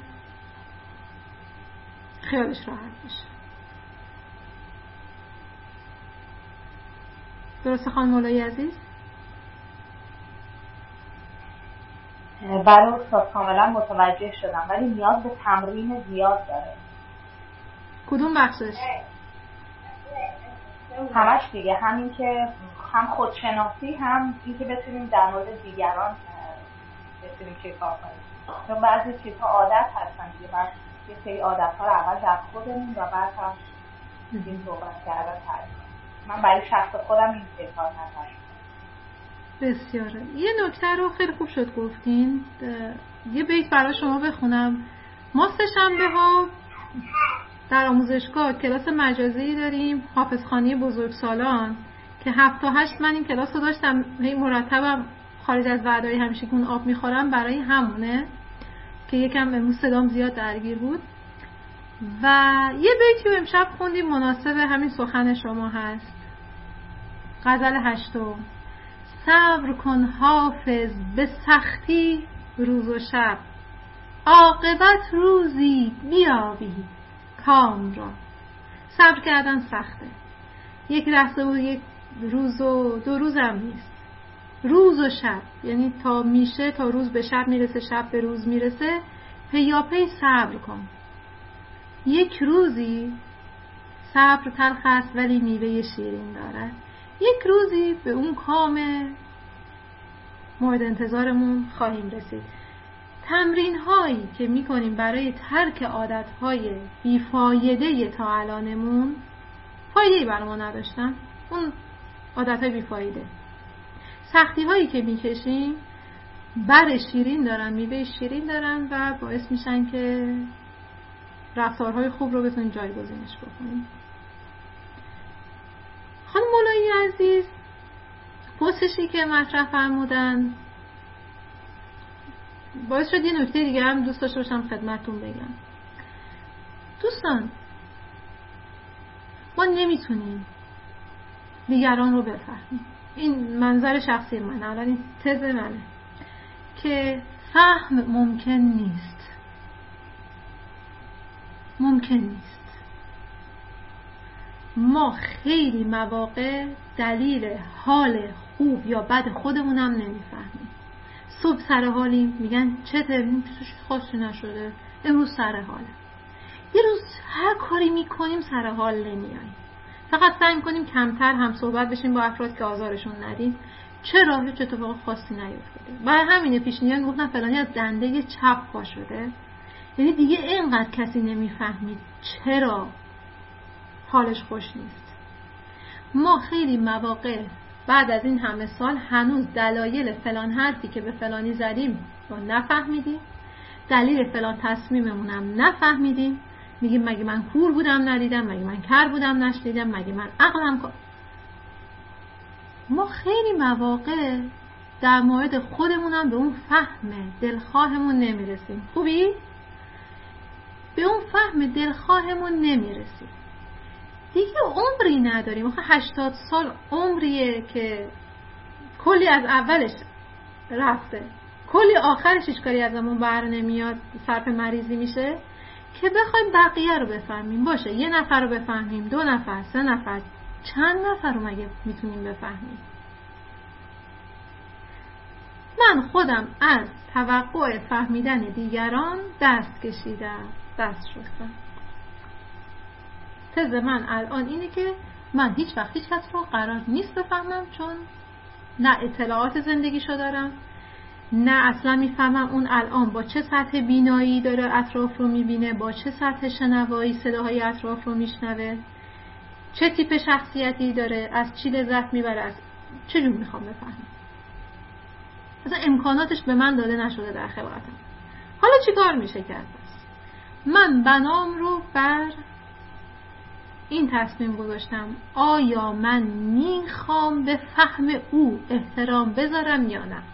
خیالش راحت بشه. درسته خانم مولایی عزیز؟ برای استاد کاملا متوجه شدم، ولی نیاز به تمرین زیاد داره. کدوم بخشش؟ همش دیگه، همین که هم خودشناسی، هم این که بتونیم در مورد دیگران بتونیم چه کار کنیم. چون بعضی چیزها عادت هستن دیگه، بعد یه سری عادت‌ها رو اول در خودمون و بعد هم این صحبت کردن تعریف کنیم. من برای شخص خودم این کار ندارم. بسیاره. یه نکته رو خیلی خوب شد گفتین. یه بیت برای شما بخونم. ما سه‌شنبه ها در آموزشگاه کلاس مجازی داریم، حافظخوانی بزرگسالان، که 7 تا 8 من این کلاس رو داشتم، هی مرتبم خارج از وعده‌های همیشه که اون آب میخورم برای همونه که یکم امروز صدام زیاد درگیر بود. و یه بیتی رو امشب خوندیم مناسب همین سخن شما هست. غزل 8: صبر کن حافظ به سختی روز و شب، عاقبت روزی بیابی کام را. صبر کردن سخته، یک لحظه و یک روز و 2 روز هم نیست، روز و شب، یعنی تا میشه تا روز به شب میرسه، شب به روز میرسه، پیاپی صبر کن. یک روزی صبر تلخ است ولی میوه شیرین دارد. یک روزی به اون کام مورد انتظارمون خواهیم رسید. تمرین هایی که میکنیم برای ترک عادت های بیفایده تا الانمون فایده‌ای برای ما نداشتن، اون عادت های بیفایده. سختی هایی که میکشیم بر شیرین دارن، میوه شیرین دارن و باعث میشن که رفتارهای خوب رو بتونیم جایگزینش بکنیم. خانم مولایی عزیز پستشی که مطرح فرمودن باعث شد یه نکته دیگه هم دوست داشته باشم خدمتتون بگم. دوستان، ما نمیتونیم دیگران رو بفهمیم. این منظر شخصی منه، الان این تز منه که فهم ممکن نیست. ما خیلی مواقع دلیل حال خوب یا بد خودمونم نمیفهمیم. صبح سر حالیم، میگن چته؟ خاصی نشده، امروز سر حاله. یه روز هر کاری میکنیم سر حال نمیاییم. فقط سعی میکنیم کمتر هم صحبت بشیم با افراد که آزارشون ندیم. چرا؟ هیچ اتفاق خاصی نیفتاده. برای همینه پیشنیان گفتن فلانی از دنده چپ پا شده. یعنی دیگه اینقدر کسی نمیفهمید چرا حالش خوش نیست. ما خیلی مواقع بعد از این همه سال هنوز دلایل فلان حرفی که به فلانی زدیم رو نفهمیدیم، دلیل فلان تصمیممونم نفهمیدیم. میگیم مگه من کور بودم ندیدم، مگه من کر بودم نشنیدم، مگه من عقلم. ما خیلی مواقع در مورد خودمونم به اون فهم دلخواهمون نمیرسیم. خوبی؟ به اون فهم دلخواهمون نمیرسیم. دیگه عمری نداریم. 80 سال عمریه که کلی از اولش رفته، کلی آخرش هیچ کاری ازمون بر نمیاد، صرف مریضی میشه که بخوایم بقیه رو بفهمیم. باشه یه نفر رو بفهمیم، 2 نفر، 3 نفر، چند نفر رو مگه میتونیم بفهمیم؟ من خودم از توقع فهمیدن دیگران دست کشیدم، دست شستم. تز من الان اینه که من هیچ وقت هیچ کس رو قرار نیست بفهمم، چون نه اطلاعات زندگیشو دارم، نه اصلا میفهمم اون الان با چه سطح بینایی داره اطراف رو میبینه، با چه سطح شنوایی صداهای اطراف رو میشنوه، چه تیپ شخصیتی داره، از چی لذت میبره، از چجور میخوام بفهمم. اصلا امکاناتش به من داده نشده در خلقتم. حالا چی کار میشه کرد؟ من بنام رو بر این تصمیم گذاشتم آیا من میخوام به فهم او احترام بذارم یا نه.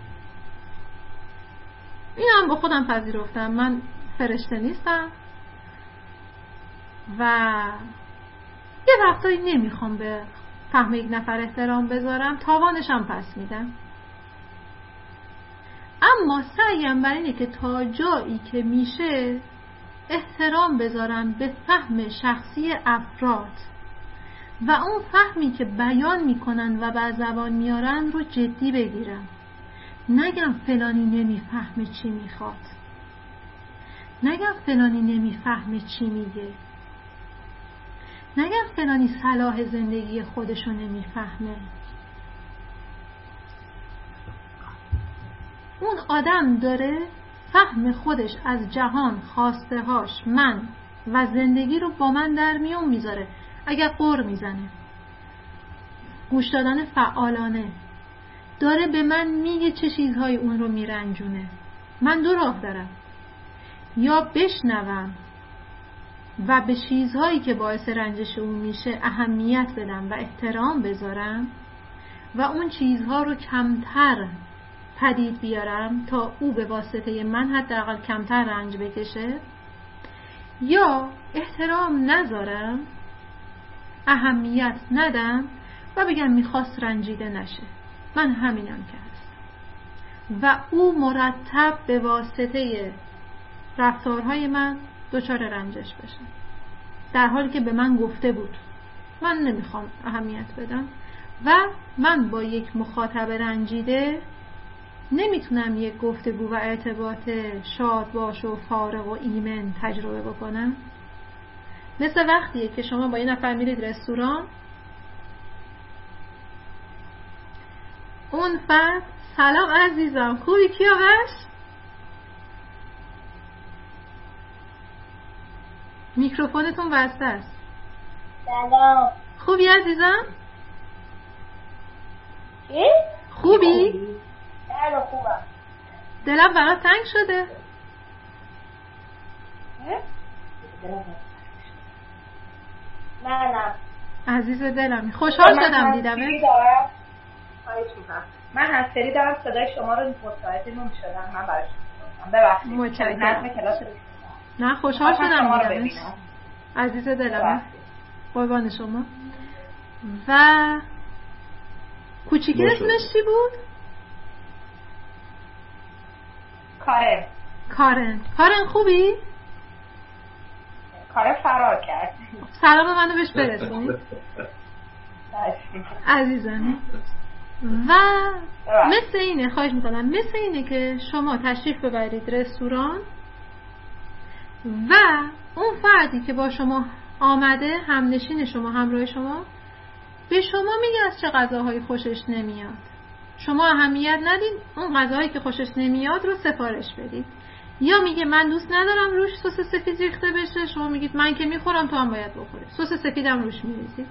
این هم با خودم پذیرفتم. من فرشته نیستم و یه وقتایی نمیخوام به فهم یک نفر احترام بذارم، تاوانشم پس میدم. اما سعیم بر اینه که تا جایی که میشه احترام بذارم به فهم شخصی افراد و اون فهمی که بیان میکنن و بر زبان میارن رو جدی بگیرم. نگم فلانی نمیفهمه چی میخواد، نگم فلانی نمیفهمه چی میگه، نگم فلانی صلاح زندگی خودشو نمیفهمه. اون آدم داره فهم خودش از جهان، خواسته هاش، من و زندگی رو با من در میون میذاره. اگر قر میزنه، گوش دادن فعالانه، داره به من میگه چه چیزهایی اون رو میرنجونه. من 2 راه دارم، یا بشنوم و به چیزهایی که باعث رنجش اون میشه اهمیت بدم و احترام بذارم و اون چیزها رو کمتر پدید بیارم تا او به واسطه من حداقل کمتر رنج بکشه، یا احترام نذارم، اهمیت ندم و بگم میخواست رنجیده نشه. من همینم کردم و او مرتب به واسطه رفتارهای من دچار رنجش بشه، در حالی که به من گفته بود من نمیخوام اهمیت بدم. و من با یک مخاطب رنجیده نمیتونم یک گفتگو و ارتباط شاد باش و فارغ و ایمن تجربه بکنم. مثل وقتیه که شما با یه نفر میرید رستوران، اون فرد. سلام عزیزم، خوبی کیاوش؟ میکروفونتون بسته است. سلام. خوبی عزیزم؟ چی؟ خوبی؟ بله خوبم. دلم برات تنگ شده. نه عزیز دلم، خوشحال شدم دیدمت. من از سری دارم صدای شما رو متوجه نمی‌شدم. من براش ببخشید. متشکرم. کلاس نه خوشحال شدم دیدمت. ببینم. عزیز دلم، قربان شما. و کوچیکی اسمش چی بود؟ کارن خوبی؟ کارن فرار کرد. سلام منو بهش برسونید عزیزم. و مثل اینه، خواهش میکنم، مثل اینه که شما تشریف ببرید رستوران و اون فردی که با شما آمده، همنشین شما، همراه شما، به شما میگه از چه غذاهایی خوشش نمیاد. شما اهمیت ندید، اون غذاهایی که خوشش نمیاد رو سفارش بدید. یا میگه من دوست ندارم روش سس سفید ریخته بشه، شما میگید من که میخورم تو هم باید بخوری، سس سفیدم روش میریزید.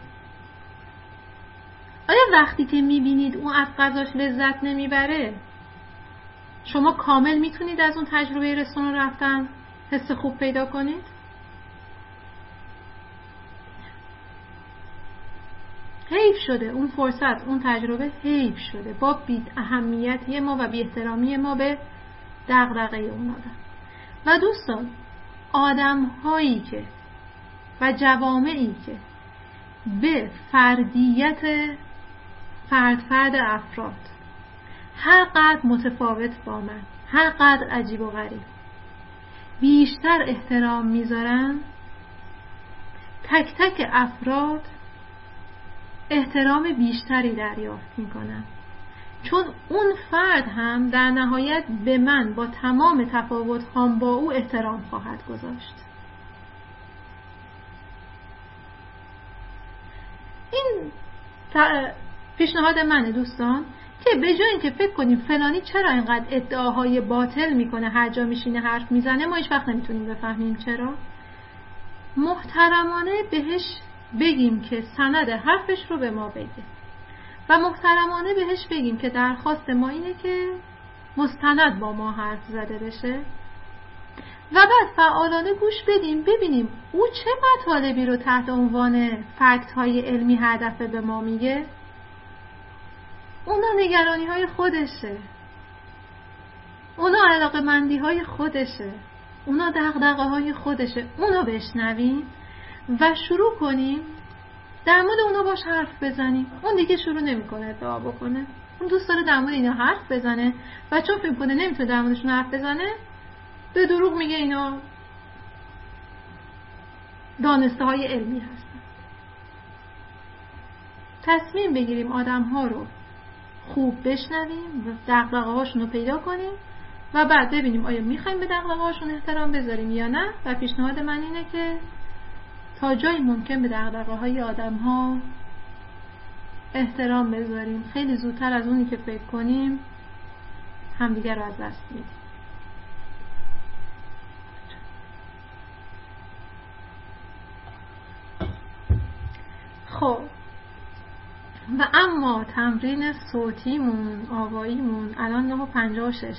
آیا وقتی که میبینید اون از غذاش لذت نمیبره، شما کامل میتونید از اون تجربه رستوران رفتن حس خوب پیدا کنید؟ حیف شده اون فرصت، اون تجربه حیف شده با بی اهمیتی ما و بی احترامی ما به دغدغه اون آدم. و دوستان، آدم هایی که و جوامعی که به فردیت فرد افراد هر قدر متفاوت با من، هر قدر عجیب و غریب بیشتر احترام میذارن، تک تک افراد احترام بیشتری دریافت میکنن، چون اون فرد هم در نهایت به من با تمام تفاوت هم با او احترام خواهد گذاشت. این پیشنهاد منه دوستان، که به جای اینکه فکر کنیم فلانی چرا اینقدر ادعاهای باطل میکنه، هر جا میشینه حرف میزنه، ما هیچ وقت نمیتونیم بفهمیم چرا، محترمانه بهش بگیم که سند حرفش رو به ما بگه و محترمانه بهش بگیم که درخواست ما اینه که مستند با ما حرف زده بشه و بعد فعالانه گوش بدیم، ببینیم او چه مطالبی رو تحت عنوان فکت های علمی هدف به ما میگه. اونا نگرانی های خودشه، اونا علاقه‌مندی های خودشه، اونا دغدغه های خودشه. اونا بشنویم و شروع کنیم در مورد اونا باش حرف بزنیم. اون دیگه شروع نمیکنه ادعا بکنه، اون دوست داره در مورد اینا حرف بزنه و چون فکر کنه نمیتونه در موردشون حرف بزنه، به دروغ میگه اینا دانسته های علمی هستن. تصمیم بگیریم آدم ها رو خوب بشنویم و دغدغه هاشون رو پیدا کنیم و بعد ببینیم آیا میخوایم به دغدغه هاشون احترام بذاریم یا نه. و پیشنهاد من اینه که تا جایی ممکن به دغدغه های آدم ها احترام بذاریم. خیلی زودتر از اونی که فکر کنیم همدیگر رو از دست میدیم. خب و اما تمرین صوتیمون، آواییمون الان 9:56.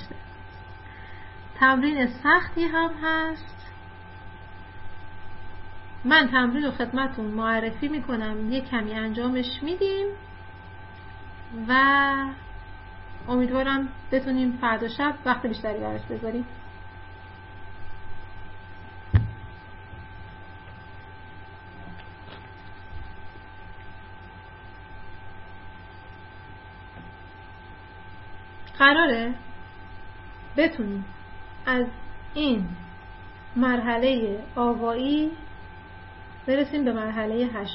تمرین سختی هم هست. من تمرین رو خدمتون معرفی میکنم، یه کمی انجامش میدیم و امیدوارم بتونیم فردا شب وقت بیشتری براش بذاریم. قراره بتونیم از این مرحله آوایی برسیم به مرحله 8،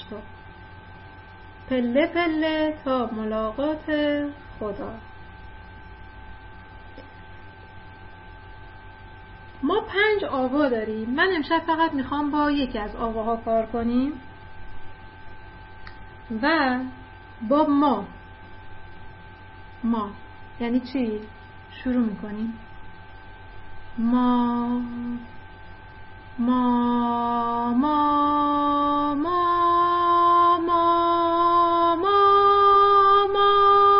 پله پله تا ملاقات خدا. ما 5 آوا داریم. من امشب فقط میخوام با یکی از آواها کار کنیم و با ما ما یعنی چی؟ شروع میکنیم ما ما ما ما ما ما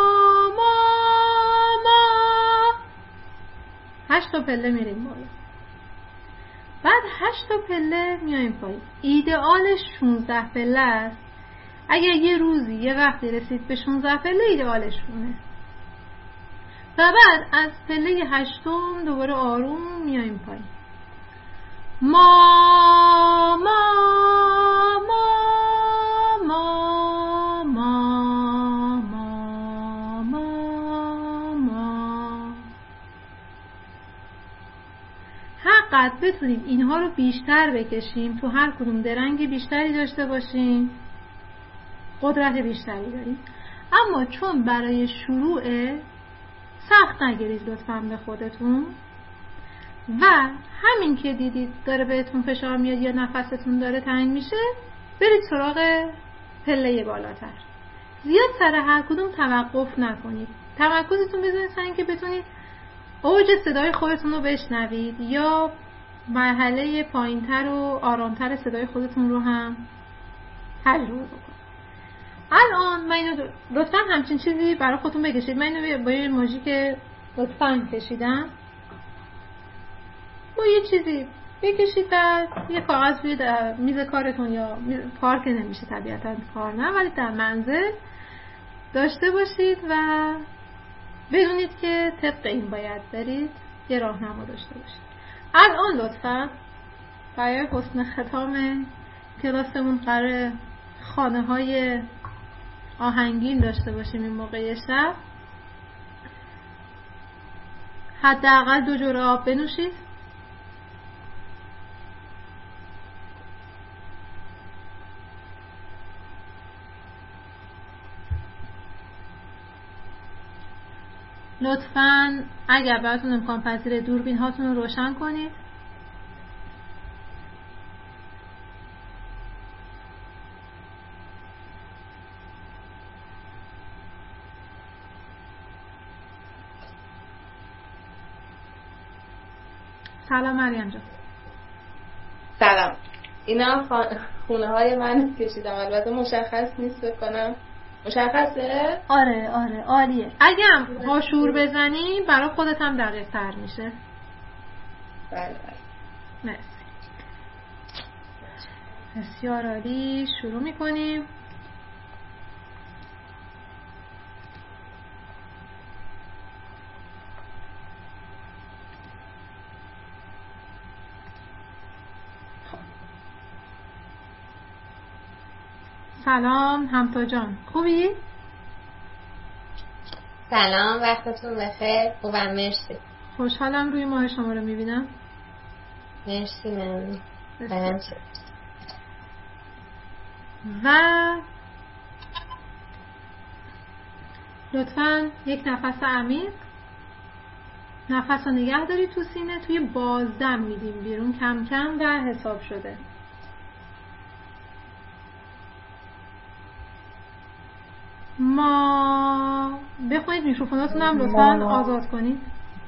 8 تا پله میریم بالا. بعد 8 تا پله میایم پایین. ایدئالش 16 پله است. اگر یه روزی یه وقتی رسید به 16 پله ایدئالشونه. و بعد از پله 8 دوباره آروم میایم پایین. ما ما ما ما ما ما ما ما. هر قدر بتونیم اینها رو بیشتر بکشیم، تو هر کدوم درنگ بیشتری داشته باشیم، قدرت بیشتری داریم. اما چون برای شروع سخت نگیرید لطفاً به خودتون و همین که دیدید داره بهتون فشار میاد یا نفستون داره تنگ میشه، برید سراغ پله بالاتر. زیاد سر هر کدوم توقف نکنید. تمرکزتون بذارید سر اینکه بتونید اوج صدای خودتون رو بشنوید یا مرحله پایینتر و آرامتر صدای خودتون رو هم تجربه بکنید. الان من اینو لطفاً همچین چیزی برای خودتون بکشید. من اینو با یه ماژیک لطفاً کشیدم. با یه چیزی بکشید، بعد یه کاغذ روی میز کارتون یا کار که نمیشه طبیعتاً کار نه، ولی در منزل داشته باشید و بدونید که طبق این باید برید، یه راهنما داشته باشید. الان لطفاً برای حسن ختام کلاسمون قراره خانه‌های آهنگین داشته باشیم این موقع شب. حداقل 2 جرعه آب بنوشید. لطفاً اگر براتون امکان پذیر دوربین هاتون رو روشن کنید. سلام مریم جان. سلام. اینا خونه های من کشیدم، البته مشخص نیست بکنم. مشخصه؟ آره عالیه. اگه هم هاشور بزنی برای خودت هم دقیق تر میشه. بله. مرسی. بسیار عالی. شروع میکنیم. سلام همتا جان، خوبی؟ سلام، وقتتون بخیر. خوبم، مرسی. خوشحالم روی ماه شما رو میبینم. مرسی. ممنون. و لطفاً یک نفس عمیق، نفس رو نگه داری تو سینه، توی بازدم میدیم بیرون کم کم و حساب شده. ما بخونید، میکروفوناتون هم لطفاً آزاد کنید.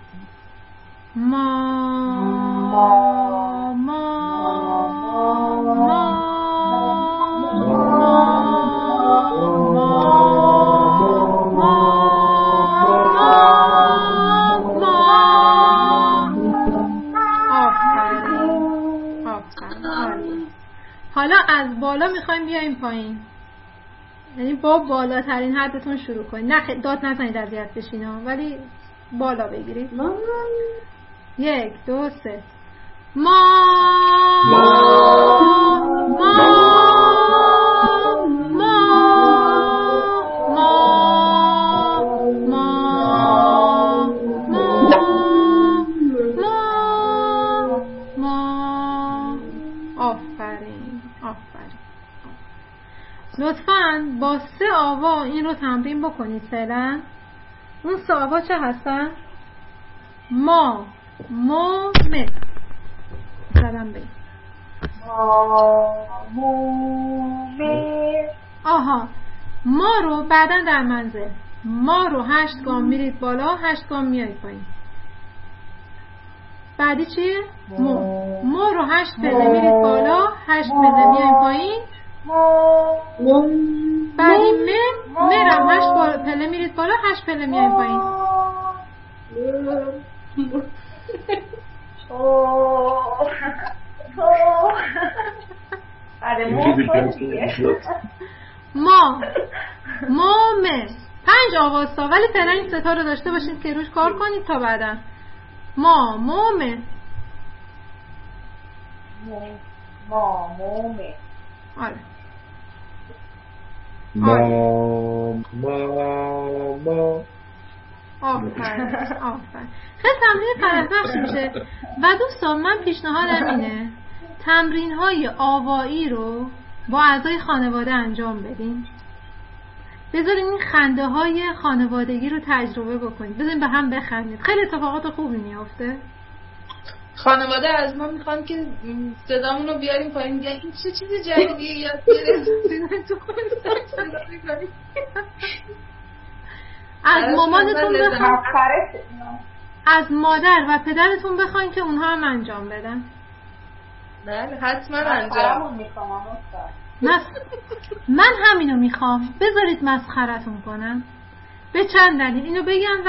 حالا از بالا میخوایم بیایم پایین، یعنی با بالاترین حدتون شروع کنید. نه داد نزنید اذیت بشین ها، ولی بالا بگیرید. 1 2 3 ما لطفاً با 3 آوا این رو تمرین بکنید فعلا. اون 3 آوا چه هستن؟ ما مو م زدم بگید مو م. آها، ما رو بعدا در منزل ما رو 8 گام میرید بالا، 8 گام میایید پایین. بعدی چیه؟ ما رو 8 پله میرید بالا، 8 پله میایید پایین. بعدی مرم 8 پله میرید بالا، 8 پله میایید پایین. ما 5 آواستا، ولی فعلا این ستا رو داشته باشید که روش کار کنید تا بعدا. ما آره. آفرین. خیلی تمرین فرح‌بخش میشه. و دوستان من پیشنهادم اینه تمرین‌های آوایی رو با اعضای خانواده انجام بدین. بذارین این خنده های خانوادگی رو تجربه بکنید، بذارین به هم بخندید، خیلی اتفاقات خوبی میافته. خانواده از ما میخوان که صدامون رو بیاریم پایین، میگن این چه چیز جدیدیه یاد گرفتین تو از مامانتون بخوان، از مادر و پدرتون بخواین که اونها هم انجام بدن. بله حتما انجام میخوام. من همینو میخوام، بذارید مسخرتون کنم. به چند دلیل اینو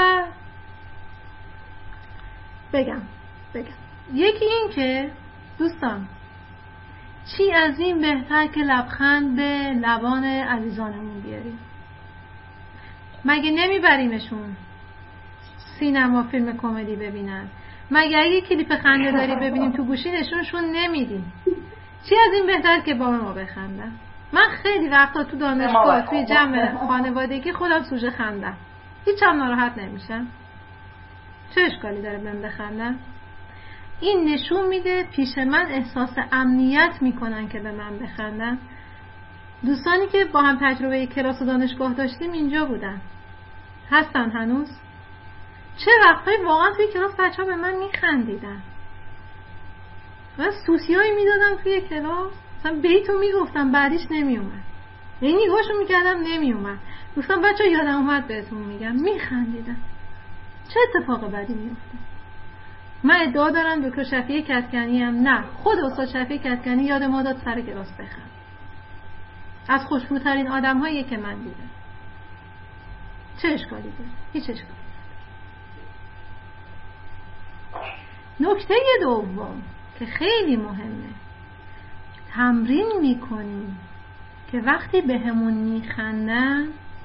بگم. یکی این که دوستان چی از این بهتر که لبخند به لبان عزیزانمون بیاریم. مگه نمیبریمشون سینما فیلم کمدی ببینن؟ مگه اگه کلیپ خنده داری ببینیم تو گوشی نشونشون نمیدیم؟ چی از این بهتر که با ما بخندن؟ من خیلی وقتا تو دانشگاه توی جمع خانوادگی خودم سوژه خندم، هیچ هم ناراحت نمیشم. چه اشکالی داره بهم بخندن؟ این نشون میده پیش من احساس امنیت میکنن که به من بخندن. دوستانی که با هم تجربه کلاس و دانشگاه داشتیم اینجا بودن، هستن هنوز. چه وقتایی واقعا توی کلاس بچه‌ها به من میخندیدن و سوسیایی میدادم توی کلاس، مثلا بیتو میگفتم بعدیش نمیومد، یعنی نگاهشو میکردم نمیومد، گفتم بچه‌ها یادم اومد بهتون میگم، میخندیدن. چه اتفاق بدی میفته؟ من ادعا دارم دکتر شفیع کدکنی هم نه، خود استاد شفیع کدکنی یاد ما داد سر کلاس بخند. از خوشبوترین آدم‌هایی که من دیدم. چه اشکالی داره؟ هیچ اشکالی. نکته دوم که خیلی مهمه، تمرین میکنیم که وقتی به همون میخندن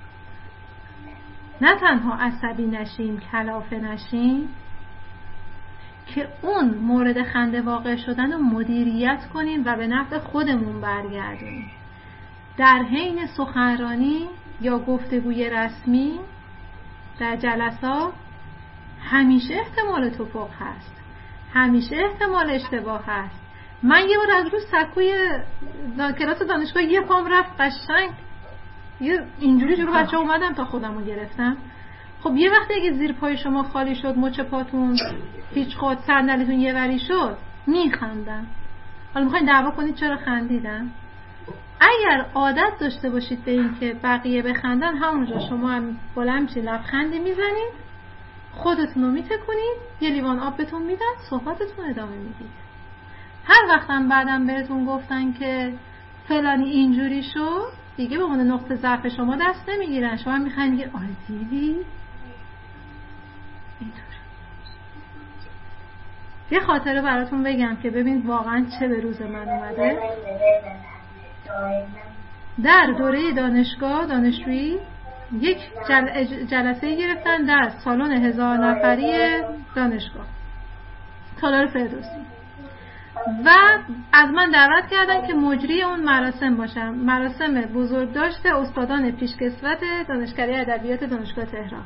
نه تنها عصبی نشیم، کلافه نشیم، که اون مورد خنده واقع شدن رو مدیریت کنیم و به نفع خودمون برگردونیم. در حین سخنرانی یا گفتگوی رسمی در جلسات همیشه احتمال توپق هست، همیشه احتمال اشتباه هست. من یه بار از روی سکوی کلاس دانشگاه یه پام رفت قشنگ، یه اینجوری جلو بچه اومدم تا خودمو گرفتم. خب یه وقتی اگه زیر پای شما خالی شد، مچ پاتون پیچ خود، صندلیتون یه وری شد، میخندن. حالا میخواین دعوا کنید چرا خندیدن؟ اگر عادت داشته باشید به این که بقیه بخندن، همونجا شما هم بلند چی لبخندی میزنید، خودتون رو میتکنید، یه لیوان آب بهتون میدن، صحبتتون ادامه میدید. هر وقتم بعدم بهتون گفتن که فلانی اینجوری شد، دیگه به عنوان نقطه ضعف شما دست نمیگیرن، شما میخواین دیگه دیدی اینطور. یه خاطره براتون بگم که ببینید واقعا چه به روز من اومده. در دوره دانشگاه دانشجویی یک جلسه گرفتن در سالن 1000 نفری دانشگاه تالار فردوسی و از من دعوت کردن که مجری اون مراسم باشم. مراسم بزرگ داشته استادان پیشکسوت دانشکده ادبیات دانشگاه تهران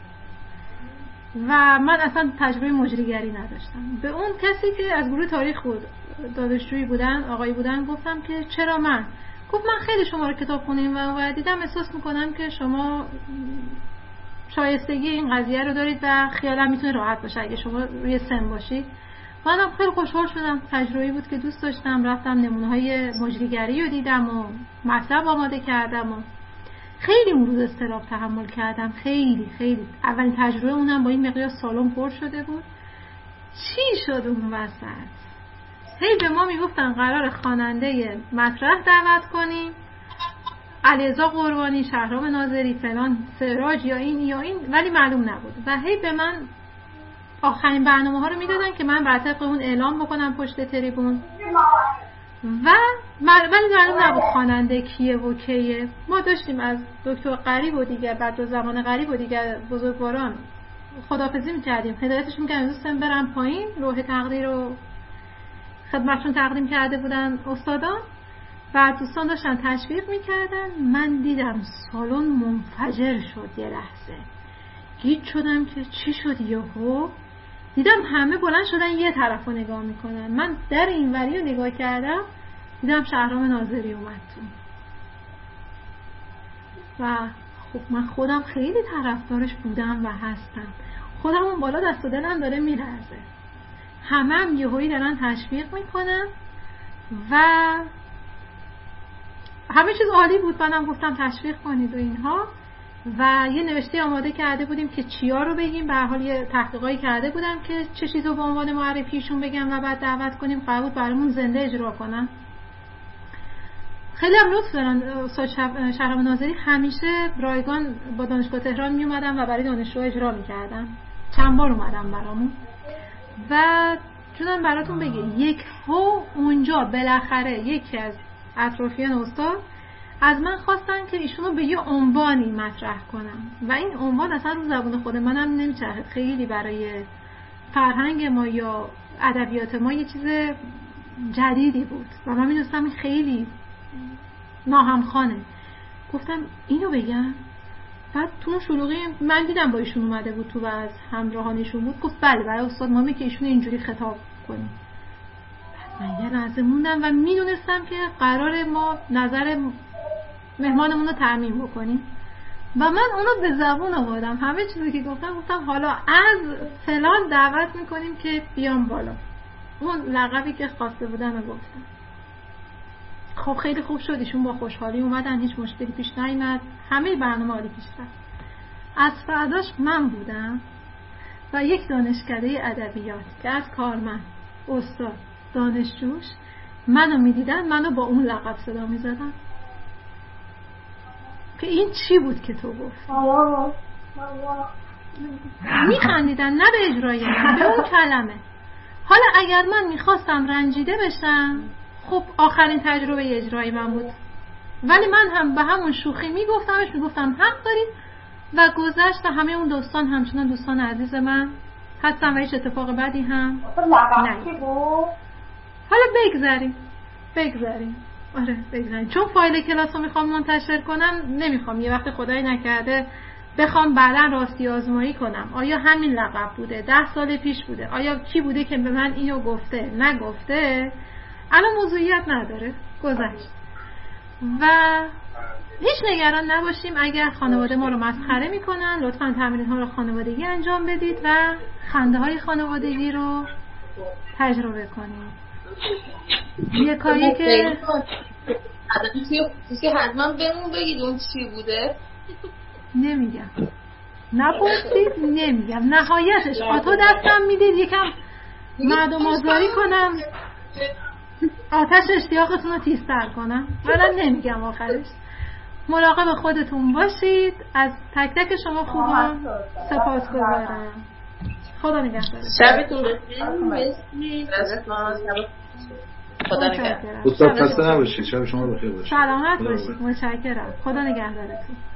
و من اصلا تجربه مجریگری نداشتم. به اون کسی که از گروه تاریخ بود، دانشجویی بودن، آقایی بودن، گفتم که چرا من؟ گفت من خیلی شما رو کتاب خونیم و دیدم احساس میکنم که شما شایستگی این قضیه رو دارید و خیالم میتونه راحت باشه اگه شما روی سن باشید. منم خیلی خوشحال شدم، تجربه‌ای بود که دوست داشتم، رفتم نمونه‌های مجریگری رو دیدم و مطلب آماده کردم و خیلی اون روز اضطراب تحمل کردم، خیلی خیلی. اولین تجربه اونم با این مقیاس سالن پر شده بود. چی شد اون وسط؟ هی به ما میگفتن قرار خواننده مطرح دعوت کنیم، علیرضا قربانی، شهرام ناظری، فلان، سراج یا این، ولی معلوم نبود. و هی به من آخرین برنامه ها رو میدادن که من بر طبق اون اعلام بکنم پشت تریبون، ولی معلوم نبود خواننده کیه و کیه. ما داشتیم از دکتر قریب و دیگر بعد از زمان قریب و دیگر بزرگواران خداحافظی میکردیم، هدایتش میکردیم دوستان برن پایین، لوح تقدیر رو خدمتشون تقدیم کرده بودن استادان و دوستان داشتن تشویق میکردن. من دیدم سالن منفجر شد. یه لحظه گیج شدم که چی شد یهو. دیدم همه بلند شدن یه طرف رو نگاه میکنن. من در این وری رو نگاه کردم، دیدم شهرام ناظری اومد تو. و خب من خودم خیلی طرفدارش بودم و هستم. خودم اون بالا دست و دلم داره میلرزه. همه یهویی دارن تشویق میکنن و همه چیز عالی بود. منم گفتم تشویق کنید و اینها. و یه نوشته آماده کرده بودیم که چیا رو بگیم. به هر حال یه تحقیقاتی کرده بودم که چه چیزو به عنوان معرفیشون بگم و بعد دعوت کنیم. قرار بود برامون زنده اجرا کنن. خیلی هم لطف دارن. استاد شهرام ناظری همیشه رایگان با دانشگاه تهران می اومدن و برای دانشجوها اجرا می‌کردن. چند بار اومدن برامون. و جونم براتون بگه اونجا بالاخره یکی از اطرافیان استاد از من خواستن که ایشونو به یه عنوانی مطرح کنم و این عنوان اصلا رو زبون خود منم نمیچرخه. خیلی برای فرهنگ ما یا ادبیات ما یه چیز جدیدی بود و من می‌دونستم این خیلی ناهمخوانه. گفتم اینو بگم. بعد تو شلوغی من دیدم با ایشون اومده بود تو و از همراهانشون بود. گفت بله برای استاد مهمه که ایشون اینجوری خطاب کنیم. من یه لحظه موندم و میدونستم که قرار ما نظر مهمانمون رو تامین بکنیم و من اونو به زبون آوردم. همه چیزی که گفتم حالا از فلان دعوت میکنیم که بیام بالا. اون لقبی که خواسته بودن رو گفتم. خب خیلی خوب شد. ایشون با خوشحالی اومدن، هیچ مشکلی پیش نیامد، همه برنامه عالی پیش رفت. از فرداش من بودم و یک دانشکده ادبیات که از کارمند، استاد، دانشجوش منو میدیدن، منو با اون لقب صدا میزدن که این چی بود که تو گفت. میخندیدن نه به اجرای من، به اون کلمه. حالا اگر من میخواستم رنجیده بشم، خب آخرین تجربه اجرایی من بود، ولی من هم به همون شوخی میگفتم حق دارید و گذشت و همه اون دوستان همچنان دوستان عزیز من هستن و هیچ اتفاق بدی هم نه. حالا بگذاریم آره بگذاریم، چون فایل کلاس رو میخوام منتشر کنم، نمیخوام یه وقت خدای نکرده بخوام بعداً راستی آزمایی کنم آیا همین لقب بوده 10 سال پیش بوده، آیا کی بوده که به من اینو گفته نگفته. الان موضوعیت نداره، گذشت. و هیچ نگران نباشیم اگر خانواده ما رو مسخره میکنن، لطفاً تمرین ها رو خانوادگی انجام بدید و خنده های خانوادگی رو تجربه کنید. یه کاری که حتما بهمون بگید اون چی بوده. نمیگم، نپرسید، نمیگم. نهایتش آتا دستم میدید یکم مردم آزاری کنم، آتش اشتیاقتون رو تیزتر کنم، ولی نمیگم. آخرش مراقب خودتون باشید. از تک تک شما خوبم سپاسگزارم. خدا نگهدار. شبتون بخیر. خدا نگهدار. استاد خسته نباشید. شب شما بخیر باشه. سلامت باشید. متشکرم. خدا نگهدارتون.